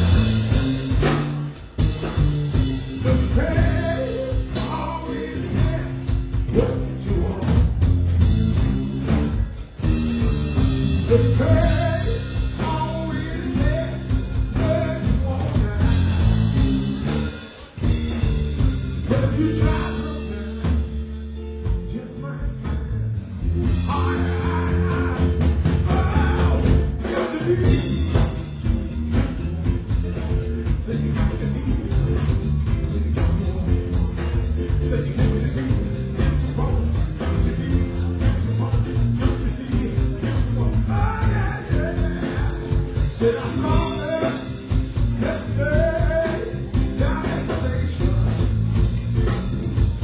You can't always get what you want. You can't always get what you want. But if you try Said I saw her yesterday down at the station.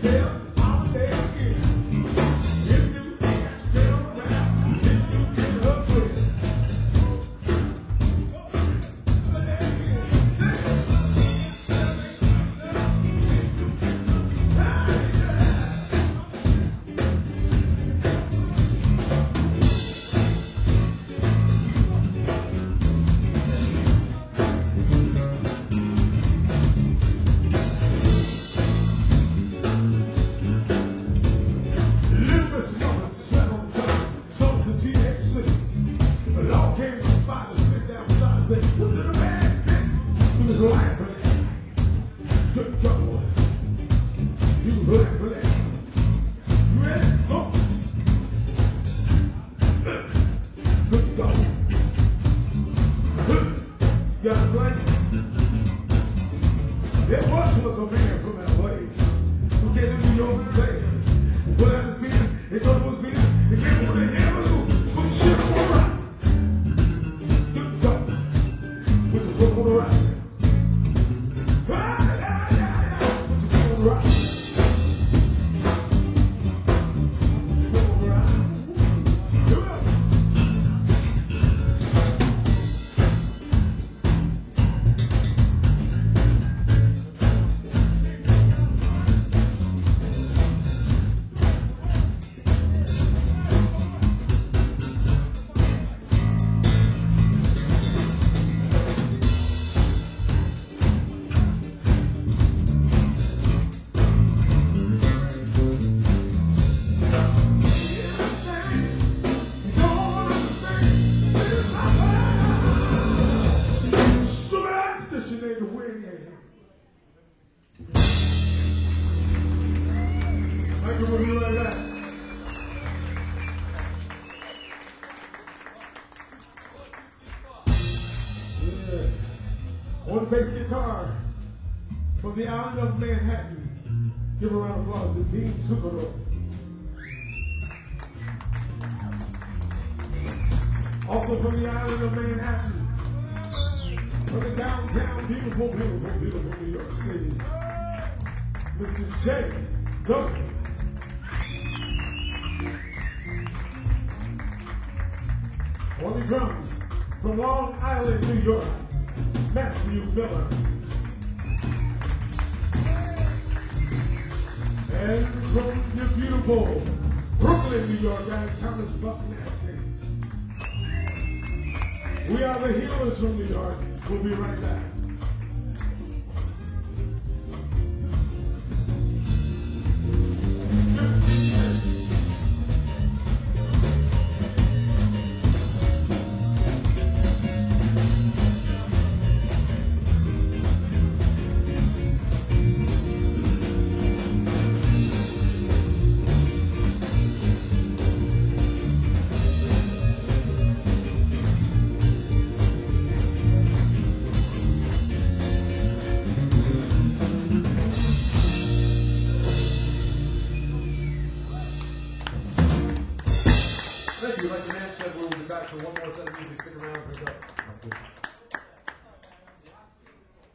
Tell holiday again. If you can't tell around, if you get her twist. There was a man from LA who came to New York today. But at his business, he thought it was business. He came with a hammer, put the shit on the rock. Good dog. Put your foot on the rock. Ah, yeah, yeah, yeah. Put your foot on the rock. Put your foot on the rock. Do it. On bass guitar from the island of Manhattan. Give a round of applause to Team Superdome. Also from the island of Manhattan, from the downtown, beautiful, beautiful, beautiful New York City, Mr. Jay Duncan. On the drums, from Long Island, New York, Matthew Miller. And from the beautiful Brooklyn, New York, guy Thomas Buck Nasty. We are the Healers from New York. We'll be right back. Thank you. Like the man said, we'll be back for one more set of music. Stick around for a couple.